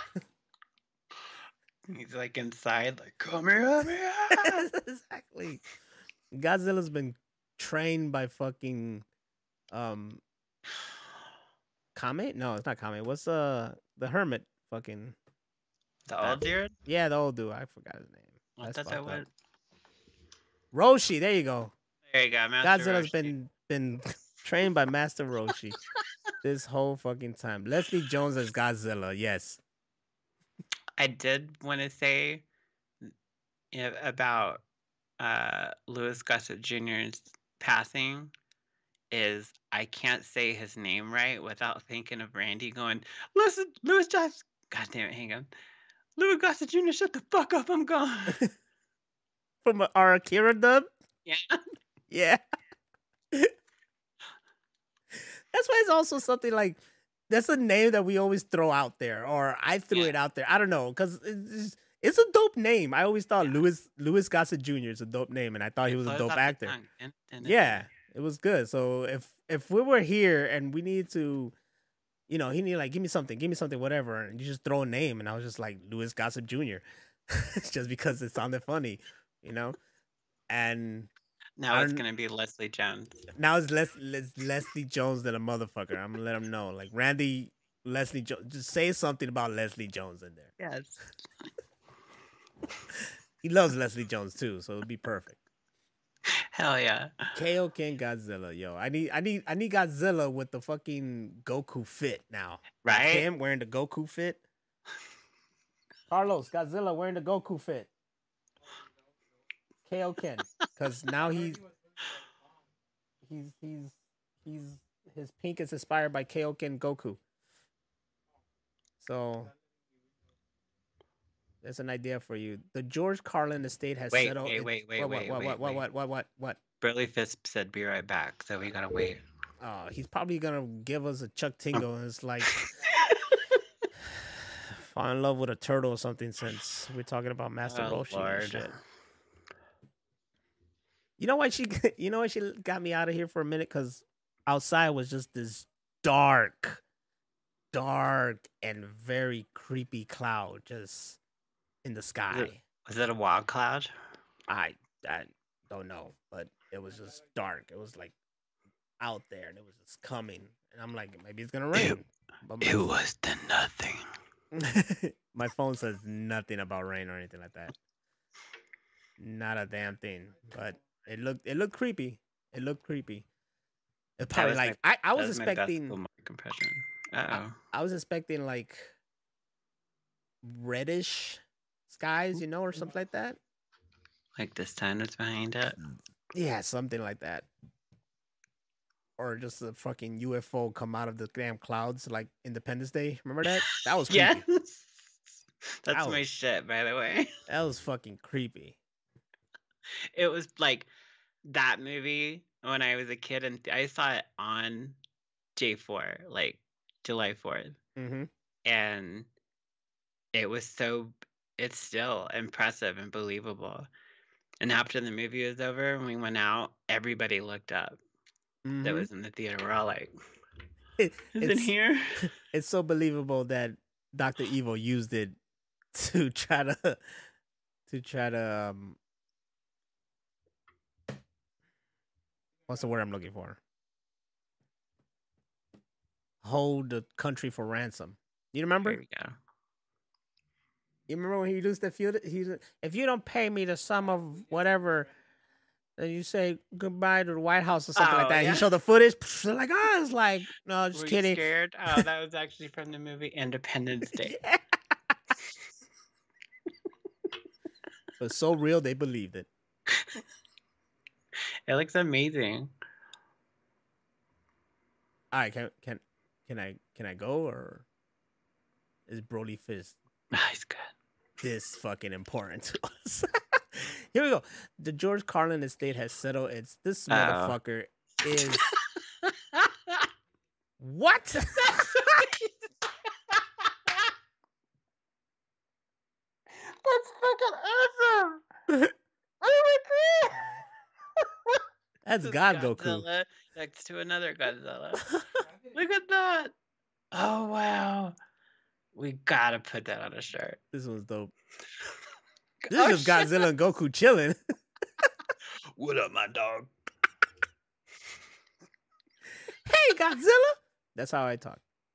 Speaker 3: He's like inside, like, come here, here.
Speaker 2: Exactly. Godzilla's been trained by fucking um Kame? No, it's not Kame. What's uh the hermit fucking
Speaker 3: The old dude?
Speaker 2: yeah, the old dude. I forgot his name.
Speaker 3: I
Speaker 2: That's
Speaker 3: thought that
Speaker 2: fucked up.
Speaker 3: was.
Speaker 2: Roshi, there you go.
Speaker 3: There you go, Master
Speaker 2: Godzilla's
Speaker 3: Roshi.
Speaker 2: been been trained by Master Roshi this whole fucking time. Leslie Jones as Godzilla, yes.
Speaker 3: I did want to say you know, about uh, Louis Gossett Junior's passing is I can't say his name right without thinking of Randy going, listen, Louis Gossett, God damn it, hang on. Louis Gossett Junior, shut the fuck up, I'm gone.
Speaker 2: From our Akira dub?
Speaker 3: Yeah.
Speaker 2: Yeah. That's why it's also something like that's a name that we always throw out there, or I threw
Speaker 3: Yeah.
Speaker 2: it out there. I don't know, because it's, it's a dope name. I always thought
Speaker 3: Yeah.
Speaker 2: Louis Louis Gossett Junior is a dope name, and I thought he was a
Speaker 3: Flows
Speaker 2: dope
Speaker 3: off the
Speaker 2: actor.
Speaker 3: tongue. And- and-
Speaker 2: Yeah, it was good. So if if we were here and we need to, you know, he need like give me something, give me something, whatever, and you just throw a name, and I was just like Louis Gossett Junior just because it sounded funny, you know, and.
Speaker 3: Now
Speaker 2: I
Speaker 3: it's
Speaker 2: don't-
Speaker 3: going to be Leslie Jones.
Speaker 2: Now it's Les- Les- Leslie Jones than a motherfucker. I'm gonna let him know. Like Randy Leslie Jones. Just say something about Leslie Jones in there.
Speaker 3: Yes.
Speaker 2: He loves Leslie Jones too, so it'll be perfect.
Speaker 3: Hell yeah.
Speaker 2: Kaioken Godzilla, yo. I need I need I need Godzilla with the fucking Goku fit now. Like
Speaker 3: Right?
Speaker 2: him wearing the Goku fit. Carlos, Godzilla wearing the Goku fit. Kaioken. Cause now he's he's he's he's his pink is inspired by Kaioken Goku. So that's an idea for you. The George Carlin estate has
Speaker 3: Wait,
Speaker 2: settled.
Speaker 3: wait,
Speaker 2: in-
Speaker 3: wait, wait,
Speaker 2: what,
Speaker 3: wait,
Speaker 2: what,
Speaker 3: wait,
Speaker 2: what, what,
Speaker 3: wait.
Speaker 2: what, what, what, what?
Speaker 3: Burley Fisp said be right back, so we got to wait.
Speaker 2: Oh, he's probably gonna give us a Chuck Tingle, and it's like fall in love with a turtle or something. Since we're talking about Master
Speaker 3: Oh,
Speaker 2: Roshi and
Speaker 3: Lord.
Speaker 2: shit. You know why she? You know why she got me out of here for a minute? Because outside was just this dark, dark and very creepy cloud just in the sky.
Speaker 3: Was it a wild cloud?
Speaker 2: I I don't know, but it was just dark. It was like out there, and it was just coming. And I'm like, maybe it's gonna rain. But
Speaker 3: It
Speaker 2: my,
Speaker 3: was the nothing.
Speaker 2: my phone says nothing about rain or anything like that. Not a damn thing. But it looked it looked creepy. It looked creepy. It's probably
Speaker 3: was
Speaker 2: like
Speaker 3: my-
Speaker 2: I, I was
Speaker 3: That my best
Speaker 2: expecting
Speaker 3: little mic impression. Uh-oh.
Speaker 2: I was expecting like reddish skies, you know, or something like that.
Speaker 3: Like the sun was behind it.
Speaker 2: Yeah, something like that. Or just a fucking U F O come out of the damn clouds like Independence Day. Remember that? That was creepy.
Speaker 3: Yes. That's
Speaker 2: That
Speaker 3: my
Speaker 2: was-
Speaker 3: shit, by the way.
Speaker 2: That was fucking creepy.
Speaker 3: It was like that movie when I was a kid, and I saw it on J four, like July fourth.
Speaker 2: Mm-hmm.
Speaker 3: And it was so, it's still impressive and believable. And after the movie was over and we went out, everybody looked up that was in the theater. We're all like,
Speaker 2: It-
Speaker 3: is it
Speaker 2: it's-
Speaker 3: here?
Speaker 2: It's so believable that Doctor Evil used it to try to to try to um what's the word I'm looking for? Hold the country for ransom. You remember?
Speaker 3: Here we go.
Speaker 2: You remember when he used the feud? He if you don't pay me the sum of whatever, and you say goodbye to the White House or something
Speaker 3: Oh,
Speaker 2: like that.
Speaker 3: yeah.
Speaker 2: You show the footage. They're like, oh, it's like, no, just
Speaker 3: Were you
Speaker 2: kidding.
Speaker 3: scared? Oh, that was actually from the movie Independence Day.
Speaker 2: Yeah. But so real, they believed it.
Speaker 3: It looks amazing.
Speaker 2: All right, can can can I can I go, or is Broly Fist
Speaker 3: Oh, he's good.
Speaker 2: this fucking important to us? Here we go. The George Carlin estate has settled its. This
Speaker 3: Oh.
Speaker 2: motherfucker is what?
Speaker 3: That's fucking awesome! Oh my god!
Speaker 2: That's
Speaker 3: This
Speaker 2: God Goku.
Speaker 3: Godzilla next to another Godzilla. Look at that! Oh wow! We gotta put that on a shirt.
Speaker 2: This one's dope. This
Speaker 3: Oh,
Speaker 2: is just Godzilla and Goku chilling.
Speaker 3: What up, my dog?
Speaker 2: Hey, Godzilla. That's how I talk.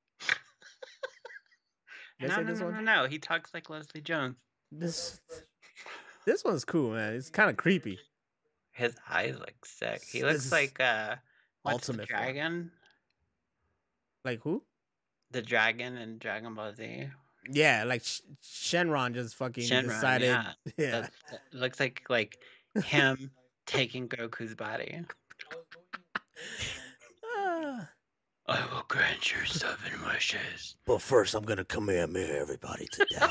Speaker 2: Did I
Speaker 3: No,
Speaker 2: say
Speaker 3: no,
Speaker 2: this
Speaker 3: no,
Speaker 2: one?
Speaker 3: no, no. He talks like Leslie Jones.
Speaker 2: This this one's cool, man. It's kind of creepy.
Speaker 3: His eyes look sick. He
Speaker 2: This
Speaker 3: looks
Speaker 2: is
Speaker 3: like uh, what's
Speaker 2: ultimate
Speaker 3: the
Speaker 2: form.
Speaker 3: dragon?
Speaker 2: Like who?
Speaker 3: The dragon in Dragon Ball Z.
Speaker 2: Yeah, like Sh- Shenron just fucking
Speaker 3: Shenron,
Speaker 2: decided.
Speaker 3: yeah.
Speaker 2: Yeah.
Speaker 3: That, that looks like like him taking Goku's body.
Speaker 2: Ah.
Speaker 3: I will grant you seven wishes.
Speaker 2: But first, I'm gonna Kamehameha everybody to death.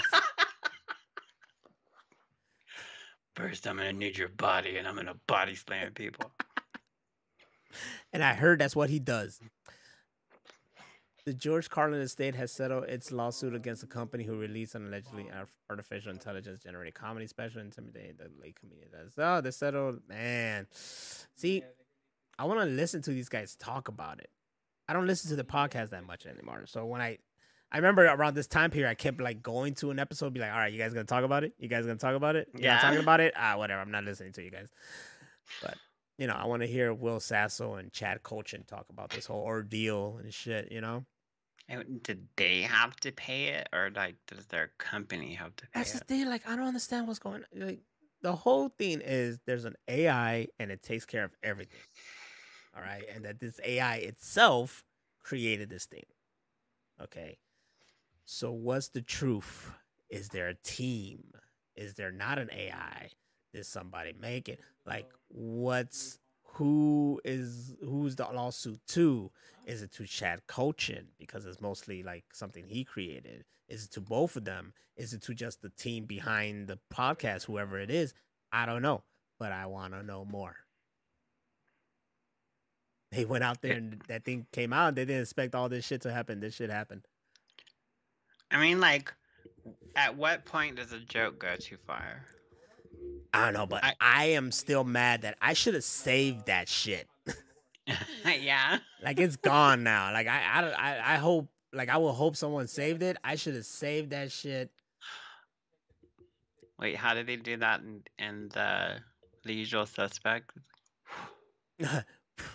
Speaker 3: First, I'm gonna need your body, and I'm gonna body slam people.
Speaker 2: And I heard that's what he does. The George Carlin estate has settled its lawsuit against a company who released an allegedly arf- artificial intelligence generated comedy special intimidating the late comedian. Does. Oh, they settled. Man. See, I want to listen to these guys talk about it. I don't listen to the podcast that much anymore. So when I, I remember around this time period, I kept like going to an episode, be like, all right, you guys gonna talk about it? You guys gonna talk about it? You're
Speaker 3: Yeah.
Speaker 2: not talking about it? Ah, whatever. I'm not listening to you guys. But, you know, I want to hear Will Sasso and Chad Cochin talk about this whole ordeal and shit, you know?
Speaker 3: And did they have to pay it, or like does their company have to pay
Speaker 2: That's the
Speaker 3: it?
Speaker 2: thing. Like, I don't understand what's going on. Like, the whole thing is there's an A I and it takes care of everything. All right. And that this A I itself created this thing. Okay. So, what's the truth? Is there a team? Is there not an A I? Did somebody make it? Like, what's who is who's the lawsuit to? Is it to Chad Cochin because it's mostly like something he created? Is it to both of them? Is it to just the team behind the podcast, whoever it is? I don't know, but I want to know more. They went out there and that thing came out. They didn't expect all this shit to happen. This shit happened.
Speaker 3: I mean, like, at what point does a joke go too far?
Speaker 2: I don't know, but I,
Speaker 3: I-
Speaker 2: I am still mad that I should have saved that shit.
Speaker 3: Yeah.
Speaker 2: Like, it's gone now. Like, I, I, don't- I, I hope, like, I will hope someone saved it. I should have saved that shit.
Speaker 3: Wait, how did they do that in, in the, the Usual Suspect? God.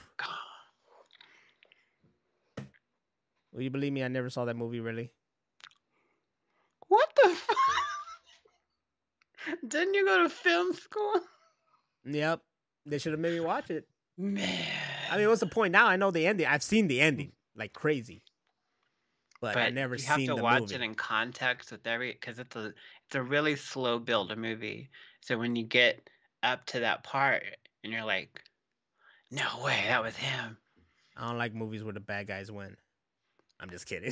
Speaker 2: Will you believe me? I never saw that movie, really.
Speaker 3: What the fuck? Didn't you go to film school?
Speaker 2: Yep. They should have made me watch it.
Speaker 3: Man.
Speaker 2: I mean, what's the point now? I know the ending. I've seen the ending like crazy. But, I never
Speaker 3: you have
Speaker 2: seen
Speaker 3: to
Speaker 2: the
Speaker 3: watch
Speaker 2: movie.
Speaker 3: it in context with every, because it's a it's a really slow build a movie. So when you get up to that part and you're like, no way, that was him.
Speaker 2: I don't like movies where the bad guys win. I'm just kidding.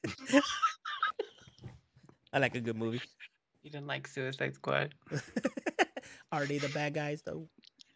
Speaker 2: I like a good movie.
Speaker 3: You didn't like Suicide Squad?
Speaker 2: Are they the bad guys though?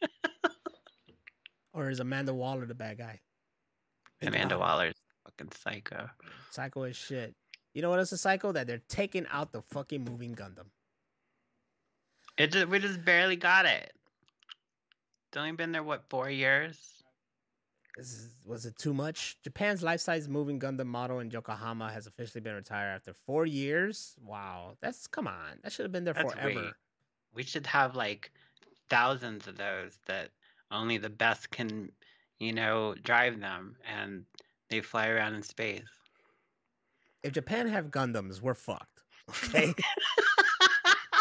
Speaker 2: Or is Amanda Waller the bad guy? Think
Speaker 3: Amanda
Speaker 2: about it.
Speaker 3: Waller's fucking psycho.
Speaker 2: Psycho as shit. You know what else is psycho? That they're taking out the fucking moving Gundam.
Speaker 3: It just, we just barely got it. It's only been there, what, four years?
Speaker 2: This is, was it too much? Japan's life-size moving Gundam model in Yokohama has officially been retired after four years. Wow, that's come on. That should have been there
Speaker 3: That's
Speaker 2: forever.
Speaker 3: weak. We should have like thousands of those that only the best can, you know, drive them, and they fly around in space.
Speaker 2: If Japan have Gundams, we're fucked. Okay,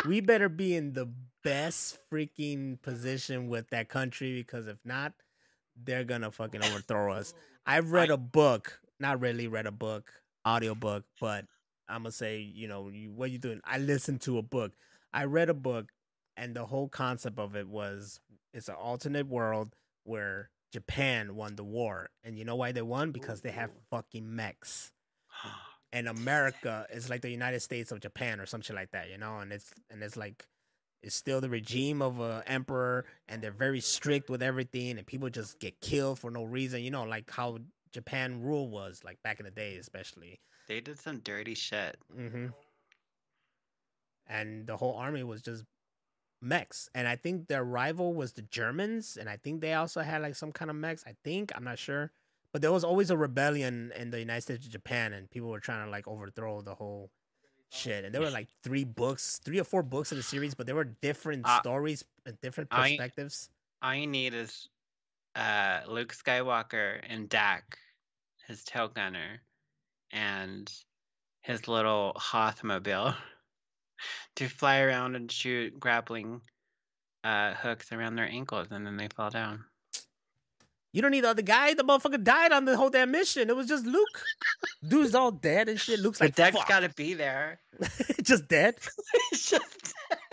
Speaker 2: we better be in the best freaking position with that country, because if not, they're gonna fucking overthrow us. I've read
Speaker 3: I-
Speaker 2: a book, not really read a book, audiobook, but I'm gonna say, you know, you, what you doing? I listened to a book. I read a book, and the whole concept of it was it's an alternate world where Japan won the war, and you know why they won? Because they have fucking mechs. And America is like the United States of Japan or some shit like that, you know. And it's and it's like it's still the regime of a emperor, and they're very strict with everything, and people just get killed for no reason, you know, like how Japan rule was like back in the day, especially.
Speaker 3: They did some dirty shit.
Speaker 2: Mm-hmm. And the whole army was just mechs, and I think their rival was the Germans, and I think they also had like some kind of mechs. I think I'm not sure. But there was always a rebellion in the United States of Japan, and people were trying to like overthrow the whole shit. And there were like three books, three or four books in the series, but there were different
Speaker 3: Uh,
Speaker 2: stories and different
Speaker 3: I-
Speaker 2: perspectives.
Speaker 3: All you need is uh, Luke Skywalker and Dak, his tail gunner, and his little Hothmobile to fly around and shoot grappling uh, hooks around their ankles, and then they fall down.
Speaker 2: You don't need the other guy. The motherfucker died on the whole damn mission. It was just Luke. Dude's all dead and shit. Luke's
Speaker 3: But
Speaker 2: like,
Speaker 3: Dak's
Speaker 2: fuck.
Speaker 3: got to be there.
Speaker 2: Just dead.
Speaker 3: It's just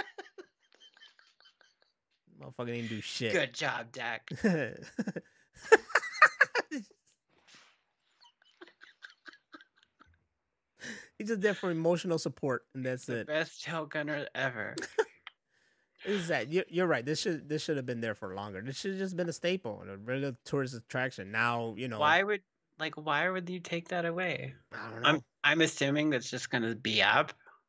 Speaker 2: Motherfucker didn't do shit.
Speaker 3: good job, Dak.
Speaker 2: He's just there for emotional support, and that's
Speaker 3: The
Speaker 2: it.
Speaker 3: best tail gunner ever.
Speaker 2: Is that you're, you're right? This should this should have been there for longer. This should have just been a staple and a regular tourist attraction. Now you know
Speaker 3: Why would like why would you take that away?
Speaker 2: I don't know.
Speaker 3: I'm I'm assuming that's just gonna be up.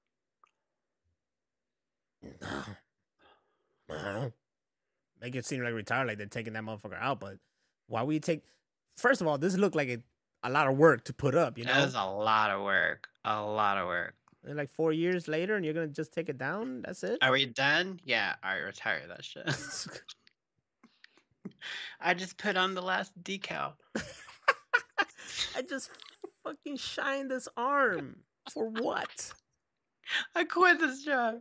Speaker 2: I don't know. Make it seem like retired, like they're taking that motherfucker out. But why would you take? First of all, this looked like a, a lot of work to put up. You know,
Speaker 3: That was a lot of work. A lot of work.
Speaker 2: and like four years later, and you're gonna just take it down. That's it.
Speaker 3: Are we done? Yeah, I retire that shit. I just put on the last decal.
Speaker 2: I just fucking shined this arm for what?
Speaker 3: I quit this job.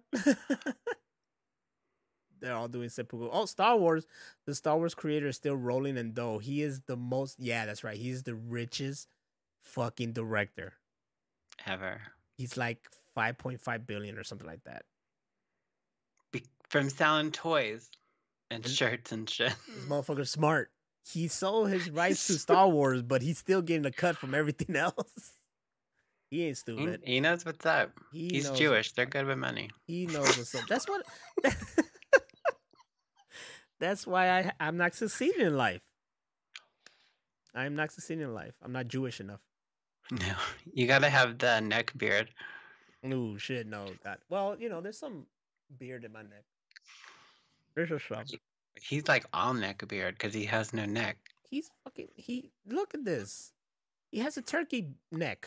Speaker 2: They're all doing seppuku. Oh, Star Wars. The Star Wars creator is still rolling in dough. He is the most. Yeah, that's right. He's the richest fucking director.
Speaker 3: Ever.
Speaker 2: He's like five point five billion or something like that.
Speaker 3: Be- from selling toys and
Speaker 2: And-
Speaker 3: shirts and shit.
Speaker 2: This motherfucker's smart. He sold his rights to Star Wars, but he's still getting a cut from everything else. He ain't
Speaker 3: He,
Speaker 2: stupid.
Speaker 3: he knows what's up.
Speaker 2: He
Speaker 3: He's
Speaker 2: knows
Speaker 3: Jewish. They're good with money.
Speaker 2: He knows what's up. That's what. That's why I I'm not succeeding in life. I'm not succeeding in life. I'm not Jewish enough.
Speaker 3: No, you gotta have the neck beard.
Speaker 2: Ooh, shit, no, God. Well, you know, there's some beard in my neck. There's a some.
Speaker 3: He's like all neck beard because he has no neck.
Speaker 2: He's fucking. He look at this. He has a turkey neck.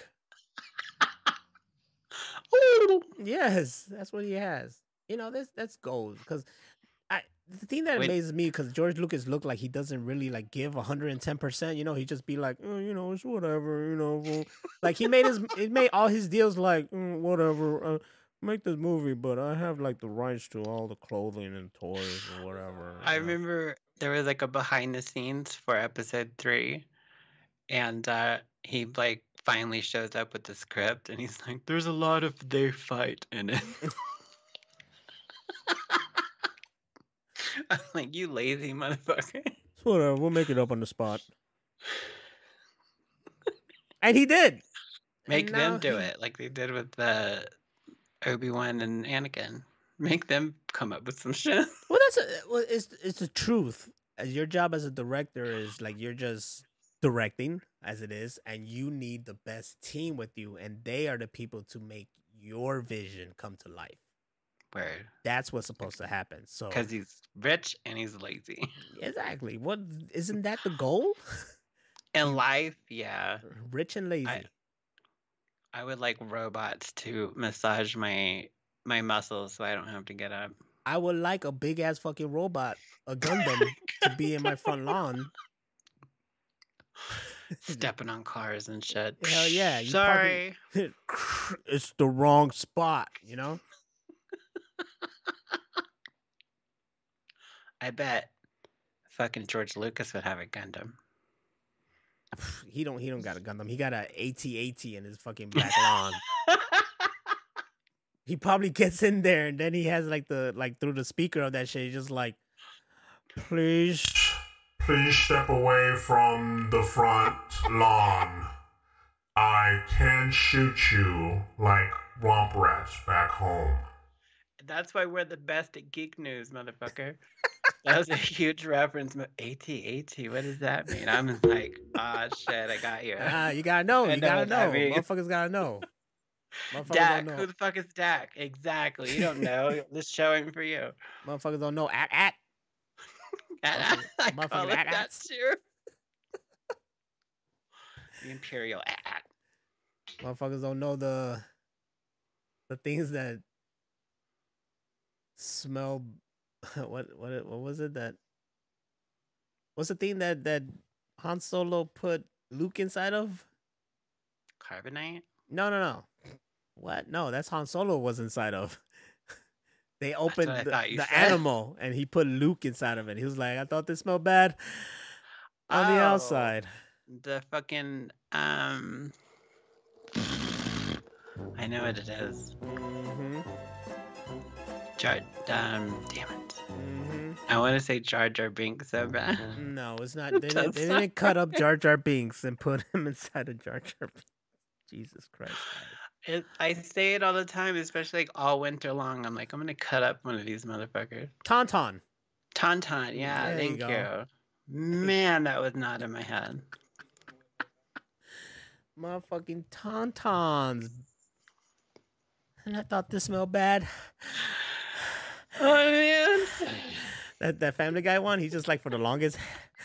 Speaker 3: Ooh.
Speaker 2: Yes, that's what he has. You know, that's that's gold. Because I the thing that
Speaker 3: Wait.
Speaker 2: amazes me, because George Lucas looked like he doesn't really like give one hundred ten percent. You know, he just be like, "Oh, you know, it's whatever. You know, well," like he made his he made all his deals like "Mm, whatever. Uh, make this movie, but I have like the rights to all the clothing and toys or whatever."
Speaker 3: I
Speaker 2: you know?
Speaker 3: remember there was like a behind the scenes for episode three, and uh, he like finally shows up with the script, and he's like, "There's a lot of they fight in it." I'm like, "You lazy motherfucker."
Speaker 2: It's whatever. We'll make it up on the spot. And he did.
Speaker 3: Make
Speaker 2: And
Speaker 3: them
Speaker 2: now
Speaker 3: do
Speaker 2: he-
Speaker 3: it like they did with uh, Obi-Wan and Anakin. Make them come up with some shit.
Speaker 2: Well, that's a, well, it's it's the truth. As your job as a director is like you're just directing as it is, and you need the best team with you, and they are the people to make your vision come to life.
Speaker 3: Word.
Speaker 2: That's what's supposed to happen. So
Speaker 3: Because he's rich and he's lazy.
Speaker 2: exactly, what isn't that the goal?
Speaker 3: In life, yeah.
Speaker 2: Rich and lazy.
Speaker 3: I- I would like robots to massage my my muscles so I don't have to get up.
Speaker 2: I would like a big ass fucking robot, a Gundam, to be in my front lawn.
Speaker 3: Stepping on cars and shit.
Speaker 2: Hell yeah, you parking-
Speaker 3: Sorry.
Speaker 2: It's the wrong spot, you know.
Speaker 3: I bet fucking George Lucas would have a Gundam.
Speaker 2: He don't. He don't got a Gundam. He got a AT-AT in his fucking back lawn. He probably gets in there and then he has like the like through the speaker of that shit. He's just like, please,
Speaker 5: please step away from the front lawn. I can shoot you like Womp Rats back home.
Speaker 3: That's why we're the best at geek news, motherfucker. That was a huge reference. AT-AT, what does that mean? I'm like, ah, oh, shit, I got you.
Speaker 2: Ah, you gotta know.
Speaker 3: I
Speaker 2: You
Speaker 3: know
Speaker 2: gotta
Speaker 3: what
Speaker 2: know.
Speaker 3: that means.
Speaker 2: Motherfuckers gotta know. Motherfuckers
Speaker 3: Dak,
Speaker 2: don't know.
Speaker 3: who the fuck is Dak? Exactly. You don't know. This showing for you.
Speaker 2: Motherfuckers don't know. At at.
Speaker 3: I, I
Speaker 2: Motherfucking
Speaker 3: call it that
Speaker 2: at-ats.
Speaker 3: too. The Imperial at.
Speaker 2: Motherfuckers don't know the the things that smell. What what what was it that? What's the thing that that Han Solo put Luke inside of?
Speaker 3: Carbonite?
Speaker 2: No, no, no. What? No, that's Han Solo was inside of. They opened
Speaker 3: what I
Speaker 2: the,
Speaker 3: thought you
Speaker 2: the
Speaker 3: said.
Speaker 2: animal and he put Luke inside of it. He was like, I thought this smelled bad on the
Speaker 3: Oh.
Speaker 2: outside.
Speaker 3: The fucking um I know what it is.
Speaker 2: Mm-hmm.
Speaker 3: Jar um damn it.
Speaker 2: Mm-hmm.
Speaker 3: I want to say Jar Jar Binks so bad.
Speaker 2: No, it's not. They, didn't,
Speaker 3: That's
Speaker 2: they
Speaker 3: not-
Speaker 2: didn't cut up Jar Jar Binks and put him inside of Jar Jar Binks. Jesus Christ.
Speaker 3: It, I say it all the time, especially like all winter long. I'm like, I'm gonna cut up one of these motherfuckers.
Speaker 2: Tauntaun.
Speaker 3: Tauntaun, yeah,
Speaker 2: There you
Speaker 3: thank
Speaker 2: go.
Speaker 3: you. Man, that was not in my head.
Speaker 2: Motherfucking Tauntauns. And I thought this smelled bad.
Speaker 3: Oh man.
Speaker 2: That that Family Guy one, he's just like for the longest.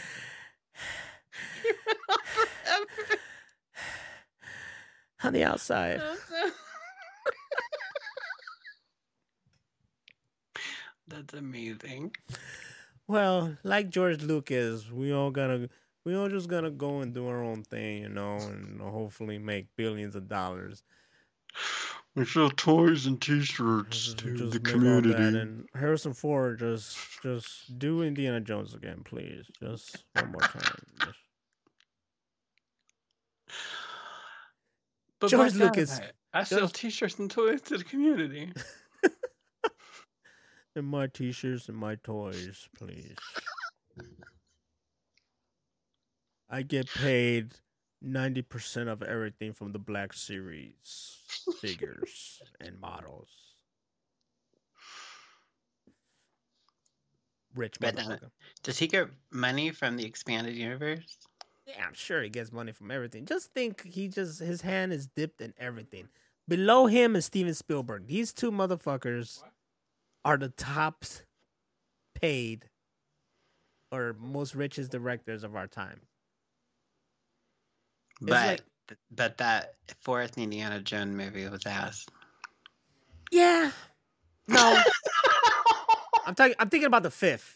Speaker 2: On the outside.
Speaker 3: That's amazing.
Speaker 2: Well, like George Lucas, we all gotta, we all just gotta go and do our own thing, you know, and hopefully make billions of dollars.
Speaker 3: We sell toys and T-shirts
Speaker 2: Just-
Speaker 3: to
Speaker 2: just
Speaker 3: the
Speaker 2: make all that.
Speaker 3: community.
Speaker 2: And Harrison Ford, just, just do Indiana Jones again, please, just one more time. Just-
Speaker 3: But
Speaker 2: George
Speaker 3: Black
Speaker 2: Lucas,
Speaker 3: Sabbath, I sell
Speaker 2: George-
Speaker 3: T-shirts and toys to the community.
Speaker 2: And my T-shirts and my toys, please. I get paid ninety percent of everything from the Black Series figures and models. Rich
Speaker 3: But, uh,
Speaker 2: motherfucker.
Speaker 3: Does he get money from the expanded universe?
Speaker 2: Yeah, I'm sure he gets money from everything. Just think he just, his hand is dipped in everything. Below him is Steven Spielberg. These two motherfuckers are the top paid or most richest directors of our time. It's
Speaker 3: But
Speaker 2: like-
Speaker 3: but that fourth Indiana Jones movie was ass.
Speaker 2: Yeah. No. I'm talking I'm thinking about the fifth.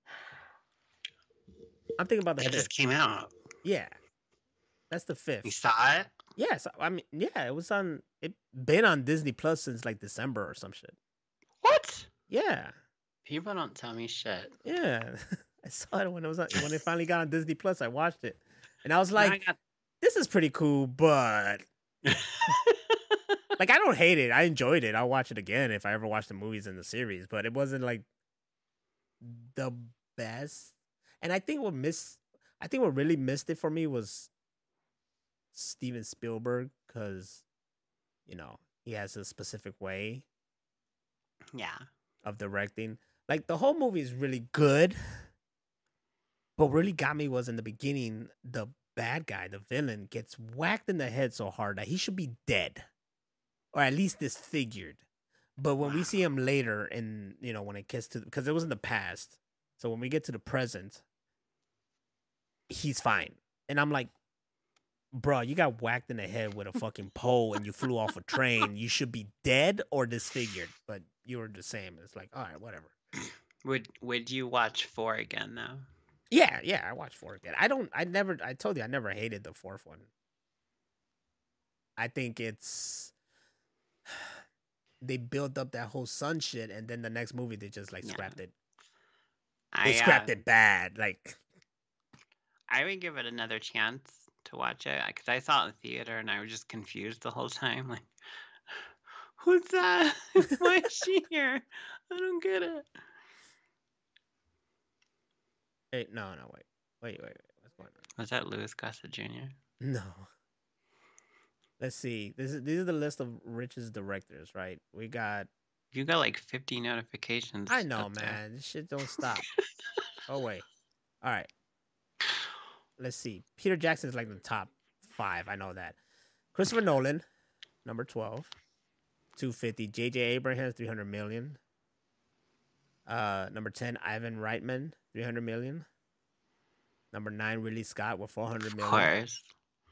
Speaker 2: I'm thinking about the
Speaker 3: That
Speaker 2: fifth.
Speaker 3: just came out.
Speaker 2: Yeah. That's the fifth.
Speaker 3: You saw it?
Speaker 2: Yes, I mean, yeah, it was on it been on Disney Plus since like December or some shit.
Speaker 3: What?
Speaker 2: Yeah.
Speaker 3: People don't tell me shit.
Speaker 2: Yeah. I saw it when it was on, when it finally got on Disney Plus. I watched it. And I was
Speaker 3: Now I
Speaker 2: like,
Speaker 3: got-
Speaker 2: this is pretty cool, but like I don't hate it. I enjoyed it. I'll watch it again if I ever watch the movies in the series, but it wasn't like the best. And I think what missed I think what really missed it for me was Steven Spielberg, because you know, he has a specific way
Speaker 3: yeah.
Speaker 2: of directing. Like the whole movie is really good. But what really got me was in the beginning, the bad guy, the villain, gets whacked in the head so hard that he should be dead. Or at least disfigured. But when we see him later in, you know, when it gets to, because it was in the past. So when we get to the present, he's fine. And I'm like, bro, you got whacked in the head with a fucking pole and you flew off a train. You should be dead or disfigured. But you were the same. It's like, all right, whatever.
Speaker 3: Would Would you watch four again though?
Speaker 2: Yeah, yeah, I watched four again. I don't, I never, I told you, I never hated the fourth one. I think it's, they built up that whole sun shit, and then the next movie they just like
Speaker 3: Yeah.
Speaker 2: scrapped it.
Speaker 3: I,
Speaker 2: They scrapped
Speaker 3: uh,
Speaker 2: it bad. Like,
Speaker 3: I would give it another chance to watch it because I saw it in the theater and I was just confused the whole time. Like, who's that? Why is she here? I don't get it.
Speaker 2: hey, no, no, wait, wait, wait, wait. What's going on?
Speaker 3: Was that Louis Gossett Junior?
Speaker 2: No. Let's see. This is these are the list of richest directors, right? We got.
Speaker 3: You got like fifty notifications.
Speaker 2: I know,
Speaker 3: up there.
Speaker 2: man. This shit don't stop. Oh wait. All right. Let's see. Peter Jackson's like the top five. I know that. Christopher Nolan, number twelve, two fifty. J J Abrams, three hundred million. Uh, number ten, Ivan Reitman, three hundred million. Number nine, Ridley Scott with four hundred
Speaker 3: Of
Speaker 2: million.
Speaker 3: course.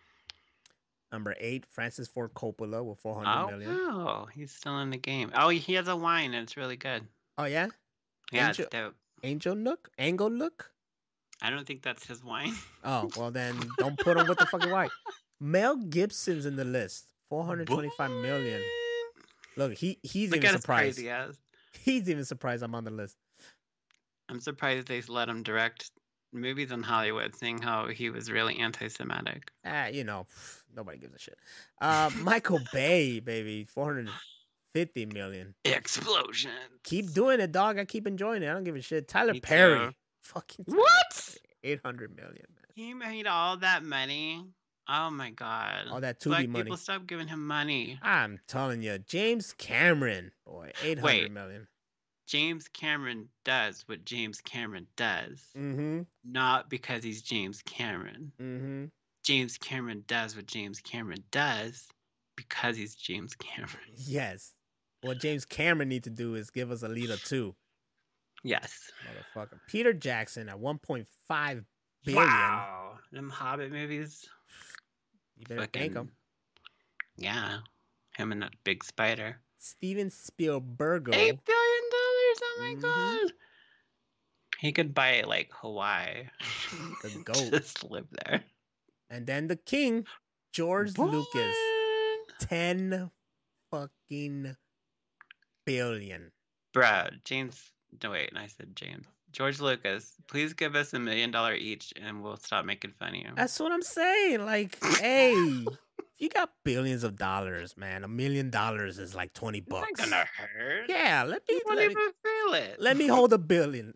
Speaker 2: Number eight, Francis Ford Coppola with four
Speaker 3: Oh,
Speaker 2: hundred million.
Speaker 3: wow. He's still in the game. Oh, he has a wine and it's really good.
Speaker 2: Oh yeah,
Speaker 3: Yeah,
Speaker 2: Angel-
Speaker 3: it's dope.
Speaker 2: Angel Nook, Angle Nook.
Speaker 3: I don't think that's his wine.
Speaker 2: Oh well, then don't put him with the fucking white. Mel Gibson's in the list, four hundred twenty-five million. Look, he he's
Speaker 3: Look
Speaker 2: even
Speaker 3: at his
Speaker 2: surprised.
Speaker 3: crazy ass.
Speaker 2: He's even surprised I'm on the list.
Speaker 3: I'm surprised they let him direct movies in Hollywood, seeing how he was really anti-Semitic.
Speaker 2: Ah, you know, nobody gives a shit. Uh, Michael Bay, baby, four hundred fifty million.
Speaker 3: Explosion.
Speaker 2: Keep doing it, dog. I keep enjoying it. I don't give a shit. Tyler
Speaker 3: Me
Speaker 2: Perry,
Speaker 3: too.
Speaker 2: fucking
Speaker 3: What?
Speaker 2: eight hundred million, man.
Speaker 3: He made all that money. Oh my god.
Speaker 2: All that Tubi
Speaker 3: Black
Speaker 2: money.
Speaker 3: people stop giving him money.
Speaker 2: I'm telling you, James Cameron, boy, eight hundred
Speaker 3: Wait.
Speaker 2: million.
Speaker 3: James Cameron does what James Cameron does,
Speaker 2: Mm-hmm.
Speaker 3: not because he's James Cameron.
Speaker 2: Mm-hmm.
Speaker 3: James Cameron does what James Cameron does because he's James Cameron.
Speaker 2: Yes. What James Cameron need to do is give us a lead or two.
Speaker 3: Yes.
Speaker 2: Motherfucker. Peter Jackson at one point five billion.
Speaker 3: Wow. Them Hobbit movies.
Speaker 2: You better thank him.
Speaker 3: Yeah. Him and that big spider.
Speaker 2: Steven Spielberg.
Speaker 3: Eight billion dollars. Oh my
Speaker 2: Mhm.
Speaker 3: god. He could buy like Hawaii.
Speaker 2: The goat.
Speaker 3: Just live there.
Speaker 2: And then the king, George Lucas.
Speaker 3: What?
Speaker 2: ten fucking billion.
Speaker 3: Bro, James. No, wait. I said James. George Lucas, please give us a million dollar each and we'll stop making fun of you.
Speaker 2: That's what I'm saying. Like, hey, if you got billions of dollars, man, a million dollars is like twenty
Speaker 3: It's not
Speaker 2: bucks.
Speaker 3: gonna hurt.
Speaker 2: Yeah, let me
Speaker 3: You won't
Speaker 2: let,
Speaker 3: even
Speaker 2: me
Speaker 3: feel it.
Speaker 2: let me hold a billion.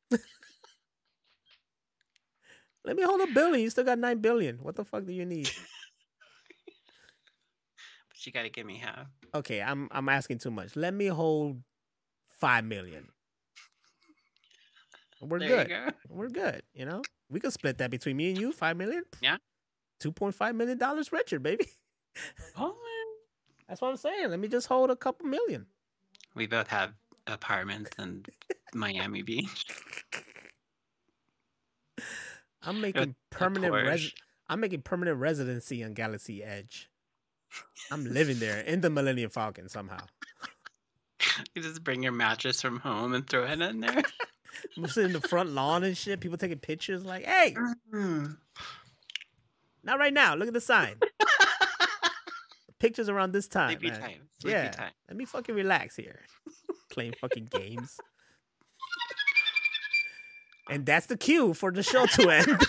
Speaker 2: Let me hold a billion. You still got nine billion. What the fuck do you need?
Speaker 3: But you gotta give me half.
Speaker 2: Okay, I'm I'm asking too much. Let me hold five million. We're
Speaker 3: There
Speaker 2: good.
Speaker 3: you go.
Speaker 2: We're good. You know, we could split that between me and you. Five million.
Speaker 3: Yeah.
Speaker 2: Two point five million dollars richer, baby.
Speaker 3: Oh,
Speaker 2: That's what I'm saying. Let me just hold a couple million.
Speaker 3: we both have apartments in Miami Beach.
Speaker 2: I'm making
Speaker 3: A
Speaker 2: permanent res-
Speaker 3: Porsche.
Speaker 2: I'm making permanent residency on Galaxy Edge. I'm living there in the Millennium Falcon somehow.
Speaker 3: You just bring your mattress from home and throw it in there.
Speaker 2: I'm sitting in the front lawn and shit. People taking pictures like, hey,
Speaker 3: Mm.
Speaker 2: not right now. Look at the sign. Pictures around this time.
Speaker 3: Sleepy
Speaker 2: man.
Speaker 3: time. Sleepy
Speaker 2: Yeah.
Speaker 3: time.
Speaker 2: Let me fucking relax here. Playing fucking games. And that's the cue for the show to end.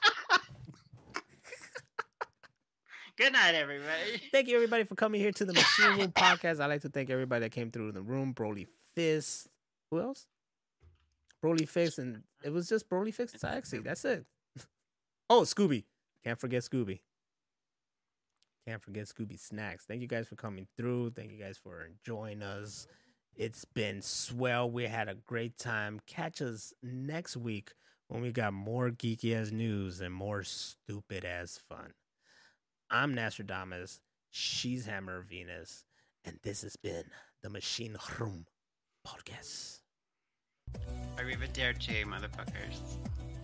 Speaker 3: Good night, everybody.
Speaker 2: Thank you, everybody, for coming here to the Machine Room Podcast. I'd like to thank everybody that came through the room. Broly Fist. Who else? Broly Fist. And it was just Broly Fist. Actually, that's it. Oh, Scooby. Can't forget Scooby. Can't forget Scooby Snacks. Thank you guys for coming through. Thank you guys for enjoying us. It's been swell. We had a great time. Catch us next week when we got more geeky ass news and more stupid ass fun. I'm Nostradamus. She's Hammer Venus. And this has been the Machine Room Podcast.
Speaker 3: Arrivederci, motherfuckers.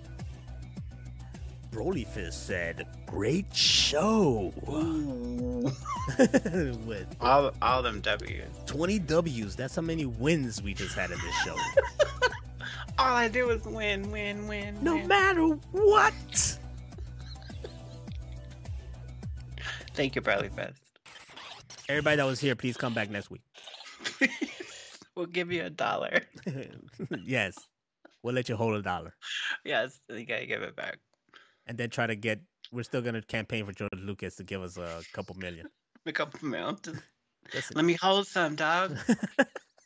Speaker 2: Broly Fist said, great show. With
Speaker 3: all, all them W's.
Speaker 2: twenty W's. That's how many wins we just had in this show.
Speaker 3: All I do is win, win, win.
Speaker 2: No
Speaker 3: win.
Speaker 2: matter what.
Speaker 3: Thank you, Bradley Fest.
Speaker 2: Everybody that was here, please come back next week.
Speaker 3: We'll give you a dollar.
Speaker 2: Yes. We'll let you hold a dollar.
Speaker 3: Yes, you gotta give it back.
Speaker 2: And then try to get, we're still going to campaign for George Lucas to give us a couple million.
Speaker 3: A couple mil. Just,
Speaker 2: Listen.
Speaker 3: let me hold some, dog.